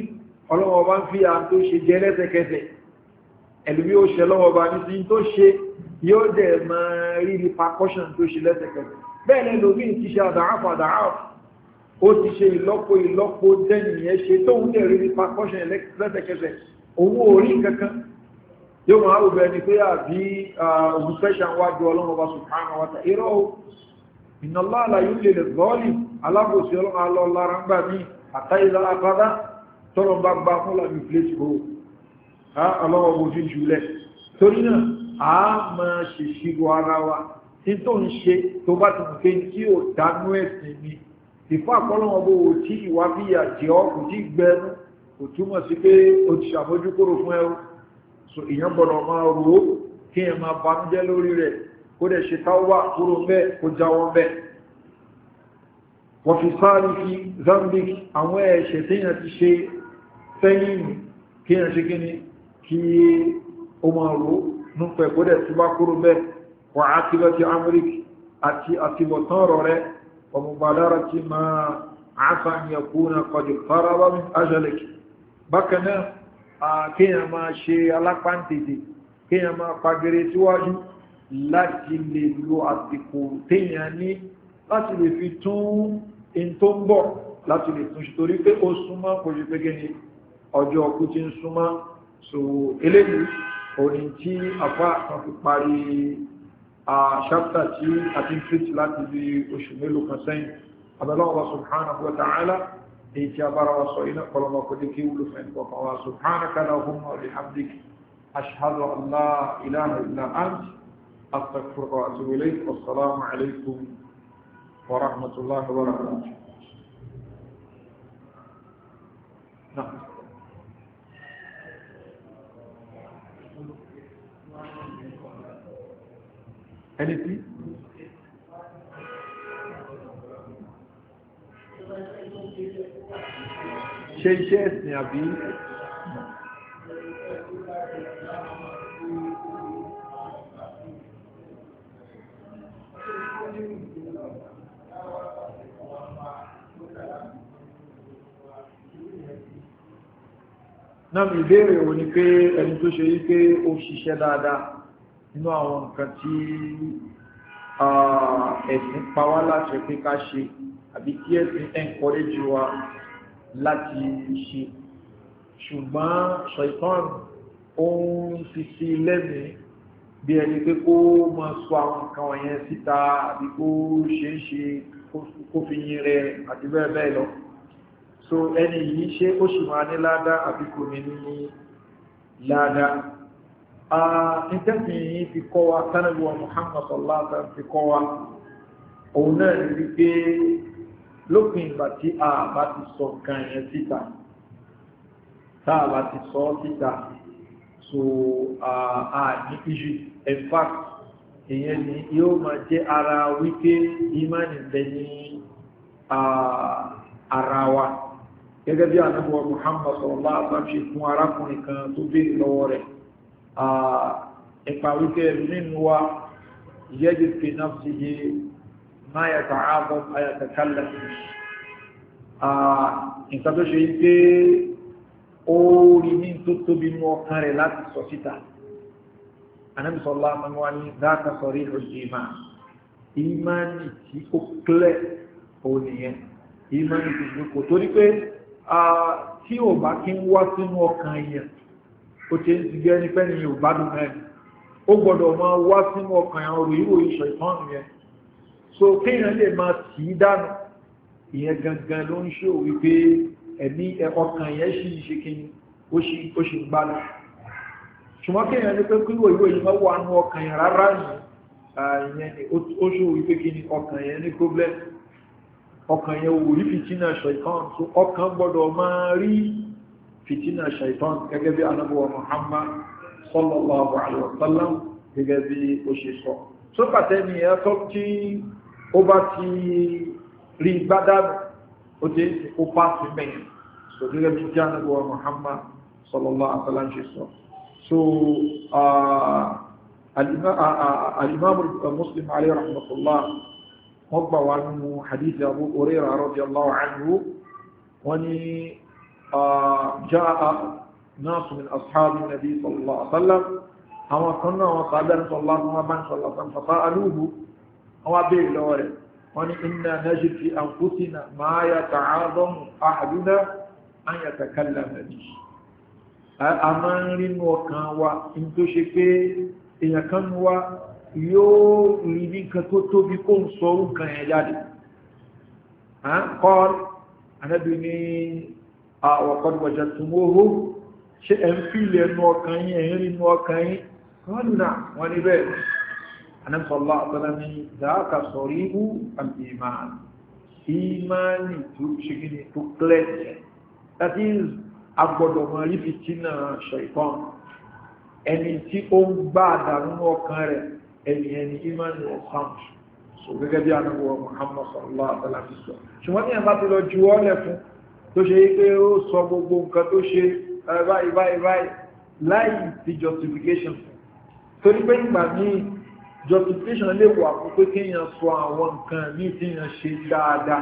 ọlọ́wọ́ bá ń fi à tó ṣe jẹ́ lẹ́sẹ̀kẹsẹ̀ ẹlùmí ó ṣe lọ́wọ́ bá ní sí tó ṣe yóò dẹ̀ máa rí repercussion tó ṣe lẹ́sẹ̀kẹsẹ̀ bẹ́ẹ̀ lẹ́lòmí ti ṣe àdáhàfà àdáhàfà ó ti ṣe ìlọ́po ìlọ́po tẹ́nìyàn ṣe tó ń dẹ̀ rí repercussion lẹ́sẹ̀kẹsẹ̀ owó orí kankan yóò máa rò bẹ́ẹ̀ ni pé àbí òun fẹ́ṣàn wájú ọlọ́wọ́ bá subhanahu wa ta'ala irọ́ inna Allah la yumli lil-zalim alábòsí ọlọ́wọ́ alọ́lára ń gbà mí àtàìlá akádá tọ́rọ bá gbá fún lábí plate bó ọlọ́wọ́ bó fi jùlẹ̀ torí náà a máa ṣe ṣígbó ara wa tí tó ń ṣe tó bá ti pé tí ò dánú ẹ̀sìn mi ìfọ́ àpọ́lọ́wọ́ bó ò tí ìwà bí àjẹ́ ọkùn tí gbẹnu kò túmọ̀ sí pé o ti ṣàmójúkúrò fún ẹ so ìyẹn gbọ́dọ̀ máa rò ó kí ẹ máa banújẹ́ lórí rẹ̀ kó dẹ̀ ṣe táwà kúrò mẹ́ kó jáwọ́ mẹ́ wọ́n fi sáàrí fi zambik àwọn ẹ̀ṣẹ̀ tí yẹn ti ṣe sẹ́yìn kí yẹn ṣe kíni kí o máa rò núpẹ̀ kó dẹ̀ tí bá kúrò mẹ́ wà á ti lọ ti amrik àti àtibọ̀tán rọ̀ rẹ̀ ọmọbàdára ti máa àásà ní ẹkùnà kọjú faraba min ajalek bákan náà kí yẹn máa ṣe alápántètè kí yẹn máa pagere síwájú láti lè lo àsìkò téèyàn ní láti lè fi tún in tó ń bọ̀ láti lè tún ṣètòrí pé ó súnmọ́ kò ṣe pé gẹ́ni ọjọ́ ọkú tí ń súnmọ́ so eléyìí òní tí afá kan fi parí ṣáptà tí a ti ń fìtì láti bí oṣù mélòó kan sẹ́yìn abẹ́lọ́wọ́ subhanahu wa ta'ala èyí tí a bára wa sọ iná kọlọmọ kò dé kí wúlò fẹ́ nǹkan wa subhanaka lahumma wa bihamdik ashhadu an la ilaha illa ant أستغفرك وأتوب إليك والسلام عليكم ورحمة الله وبركاته. نعم. Anything? ṣe iṣẹ́ ẹ̀sìn àbí náà ìbéèrè wo ni pé ẹni tó ṣe yí pé ó ṣiṣẹ́ dáadáa nínú àwọn nǹkan tí ẹ̀sìn pa wá láṣẹ pé ká ṣe àbí tí ẹ̀sìn encourage wa láti ṣe ṣùgbọ́n ṣaitan ó ń fi sí lẹ́mìí bí ẹni pé kó máa sọ àwọn nǹkan wọ̀nyẹn síta àbí kó ṣe ń ṣe kó fi yin rẹ̀ àti bẹ́ẹ̀ bẹ́ẹ̀ lọ so ẹni yìí ṣe ó sì máa ní ládá àbí kò ní ní ládá ìtẹ́sìn yìí fi kọ́ wa tánàbí wa Muhammad sallallahu alaihi wasallam fi kọ́ wa òun náà ní wípé lópin ìgbà tí a bá ti sọ nǹkan yẹn síta tá a bá ti sọ síta so a ní issue in fact èyàn ni yóò máa jẹ́ ara wípé ìmánì bẹ ní ara wa gẹ́gẹ́ bí ànábì wa Muhammad sallallahu alaihi wasallam ṣe fún arákùnrin kan tó béèrè lọ́wọ́ rẹ̀ ipa wípé nínú wa yajid fi nafsihi ma yata'azam ayatakallaf nǹkan tó ṣe wípé ó rí ní tó tóbi nínú ọkàn rẹ̀ láti sọ síta ànábì sallallahu alaihi wasallam ní dhaka sarihul iman ìmánì tí ó kílẹ̀ òun nìyẹn ìmánì tí ó kò torí pé tí ò bá kí ń wá sínú ọkàn èèyàn ó ti ń ti gẹ́ ní pẹ́ni ò bá dùn mẹ́rin ó gbọ́dọ̀ máa wá sínú ọkàn àwọn òrò ìrò ìṣọ̀ ìtọ́nù yẹn so kéèyàn lè máa tì í dànù ìyẹn gangan ló ń ṣe wípé ẹ̀mí ọkàn yẹn ṣì ń ṣe kí ni ó ṣì ń gbádùn ṣùgbọ́n kéèyàn ní pé kí ìwò ìwò yìí máa wà nú ọkàn yẹn rárá ìyẹn ni ó ṣe wípé kí ni ọkàn yẹn ní problem ọkàn yẹn ò rí fìtínà ṣaitan so ọkàn gbọ́dọ̀ máa rí fìtínà ṣaitan gẹ́gẹ́ bí ànábì wa Muhammad sallallahu alaihi wasallam gẹ́gẹ́ bí ó ṣe sọ so pàtẹ́ ni ẹ tọ́ tí ó bá ti rí gbádàbù ó ti ó pàṣẹ mẹ́yìn so gẹ́gẹ́ bí jẹ́ ànábì wa Muhammad sallallahu alaihi wasallam ṣe sọ so al-imam Muslim alayhi rahmatullah wọ́n gbà wá nínú hadith Abu Hurairah radiyallahu anhu wọ́n ní جاء ناس من أصحاب النبي صلى الله عليه وسلم أما كنا وصابر صلى الله عليه وسلم فسألوه أما بيه لوري وأن إنا نجد في أنفسنا ما يتعاظم أحدنا أن يتكلم به أما لنوكا وإنتو شكي إن كان هو يو لبين كتوتو بكم صورو كان يجادي قال أنا بني وقد وجدتموه شيئا في لنوكا يهري قالوا نعم ونبال أنا صلى الله عليه وسلم ذاك صريح الإيمان إيمان تشكيني تقلت that is agbọ́dọ̀ mọ̀ rí fìtínà ṣaitan ẹni tí ó ń gbá àdánù ọkàn rẹ̀ ẹni ẹni ìmánu ọ̀sán so gẹ́gẹ́ bí anáwọ̀ Muhammad sallallahu alaihi wasallam sọ ṣùgbọ́n ní ẹ̀bá ti lọ ju ọ́lẹ̀ fún tó ṣe yí pé ó sọ gbogbo nǹkan tó ṣe báyìí báyìí báyìí láì ti justification fún torí pé ìgbà ní justification lè wà fún pé kéèyàn sọ àwọn nǹkan ní ìtìyàn ṣe dáadáa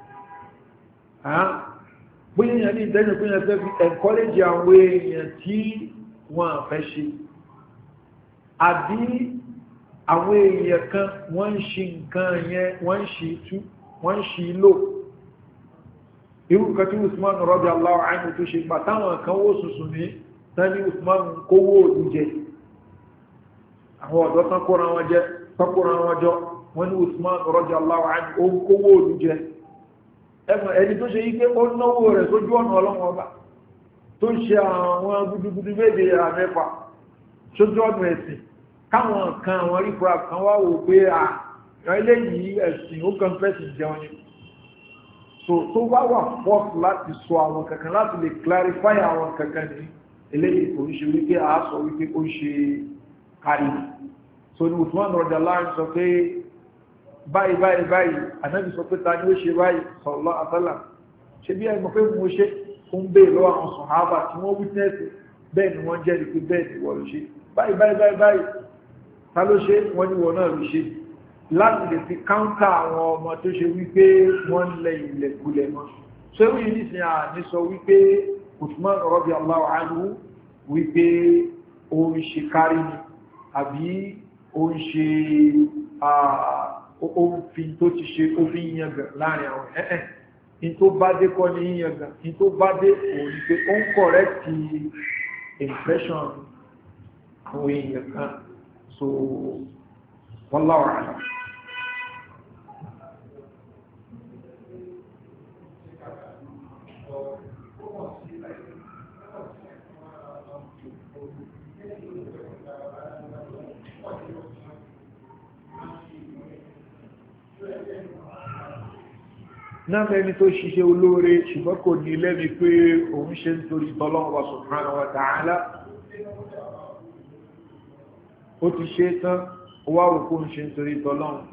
bóyá èèyàn ní ìdẹ́nu pé èèyàn fẹ́ fi encourage àwọn èèyàn tí wọ́n fẹ́ ṣe àbí àwọn èèyàn kan wọ́n ń ṣe nǹkan yẹn wọ́n ń ṣe tú wọ́n ń ṣe lò irú nǹkan tí Usman radiyallahu anhu tó ṣe gbà táwọn kan wó sùsù ní tání Usman kówó òlù jẹ àwọn ọ̀dọ́ tán kóra wọn jẹ tán kóra wọn jọ wọ́n ní Usman radiyallahu anhu ó kówó òlù jẹ ẹni tó ṣe yí pé ó náwó rẹ̀ sójú ọ̀nà ọlọ́wọ́ ọba tó ń ṣe àwọn gudugudu méje àmẹ́fà sójú ọ̀nà ẹ̀sìn káwọn kan àwọn rífura kan wá wò pé à eléyìí ẹ̀sìn ó kàn fẹ́sì jẹun ni so tó wá wà fọ́ọ̀sì láti sọ àwọn kankan láti lè clarify àwọn kankan ní eléyìí kò ń ṣe wípé a sọ wípé ó ṣe kárí so ní Usman radiyallahu anhu sọ pé báyìí báyìí báyìí ànábì sọ pé ta ni ó ṣe báyìí sallallahu alaihi wasallam ṣe bí ẹgbẹ́ pé mo ṣe ń bè lọ́wọ́ àwọn sàhábà tí wọ́n witness bẹ́ẹ̀ ni wọ́n jẹ́ ní pé bẹ́ẹ̀ ni wọ́n ló ṣe báyìí báyìí báyìí báyìí ta ló ṣe wọ́n ní wọ́n náà ló ṣe láti lè fi káńtà àwọn ọmọ tó ṣe wípé wọ́n lẹ ilẹ̀kulẹ̀ mọ́ ṣé wí nísìnyí àní sọ wípé Usman radiyallahu anhu wípé ó ń ṣe kárí ni àbí ó ń ṣe òfin tó ti ṣe òfin yangàn láàrin àwọn ẹ̀ẹ́ in tó bá dé kọ́ ní yangàn in tó bá dé òun pé ó ń correct impression àwọn èèyàn kan so wallahu a'lam. náà mẹ́ni tó ṣiṣẹ́ olóore ṣùgbọ́n kò ní lẹ́mi pé òun ṣe ń torí tọ́lọ́wọ́ wa subhanahu wa ta'ala ó ti ṣe tán ó wá òkú ń ṣe ń torí tọ́lọ́wọ́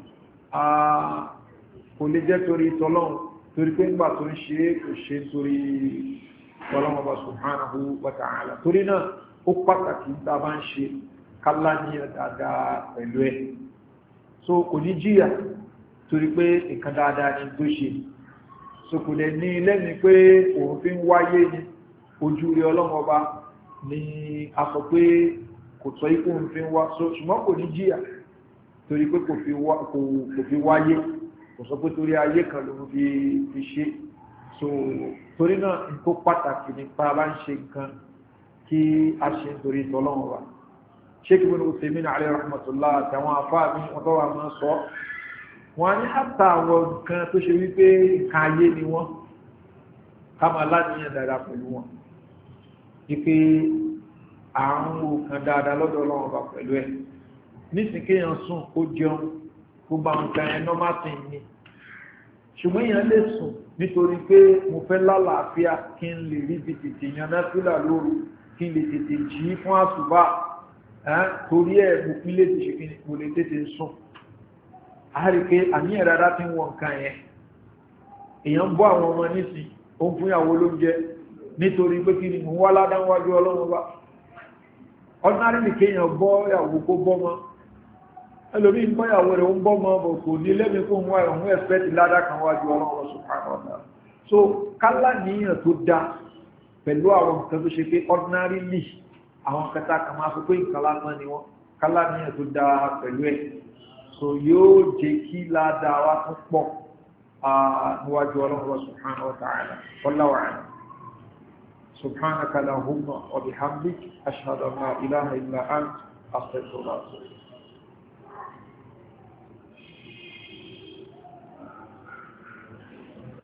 kò lè jẹ́ torí tọ́lọ́wọ́ torí pé ńgbà tó ń ṣe kò ṣe ń torí tọ́lọ́wọ́ wa subhanahu wa ta'ala torí náà ó pàtàkì tá a bá ń ṣe kálá ní dáadáa pẹ̀lú ẹ̀ so kò ní jíyà torí pé nǹkan dáadáa ni tó ṣe sókùnlẹ̀ ní lẹ́ni pé òun fi ń wáyé ní ojú rí ọlọ́mọba ni a sọ pé kò tọ́ ikú òun fi ń wá so ṣùgbọ́n kò ní jíyà torí pé kò fi wáyé kò sọ pé torí ayé kan lòun fi ṣe so torí náà n tó pàtàkì nípa bá ń ṣe nǹkan kí a ṣe nítorí tọ́lọ́mọba Sheikh Ibn Uthaymeen alayhi rahmatullah àtàwọn afá mi wọ́n tọ́wà máa sọ wọ́n ní àtà àwọn nǹkan tó ṣe wípé nǹkan ayé ni wọ́n ká máa láníyàn dáadáa pẹ̀lú wọn wípé àrùn òkan dáadáa lọ́dọ̀ Ọlọ́run ọba pẹ̀lú ẹ̀ nísìn kéèyàn sùn ó jẹun gbogbo àwọn nǹkan ẹ̀ nọ́mà tì ní ṣùgbọ́n èèyàn lè sùn nítorí pé mo fẹ́ lálàáfíà kí n lè rí bí tètè yan náfìlà lóru kí n lè tètè jí fún àsùbá torí ẹ̀ mo fi lè ti ṣe kí mo lè tètè sùn àárí pé àníyàn rárá tí wọ́n nǹkan yẹn èèyàn ń bọ́ àwọn ọmọ nísìn ó ń fún ìyàwó lóúnjẹ nítorí pé kí ni mo wá ládáwájú Ọlọ́run bá ordinary ní kéèyàn bọ́ ìyàwó kó bọ́ mọ́ ẹlòmí ń bọ́ ìyàwó rẹ̀ ń bọ́ mọ́ bọ̀ kò ní lẹ́mí kó ń wá ìhun ẹ̀fẹ́ ti ládá kan wájú Ọlọ́run subhanahu wa ta'ala so kálá níyàn tó dá pẹ̀lú àwọn nǹkan tó ṣe pé ordinary lì àwọn kẹta kan máa fi pé nǹkan lásán ni wọ́n kálá ní ẹ̀ tó dáa pẹ̀lú ẹ̀ so yóò jẹ́ kí ládàá wá tún pọ̀ níwájú ọlọ́run subhanahu wa ta'ala wallahu a'lam subhanaka lahumma wa bihamdik ashhadu an la ilaha illa ant astaghfiruka wa atubu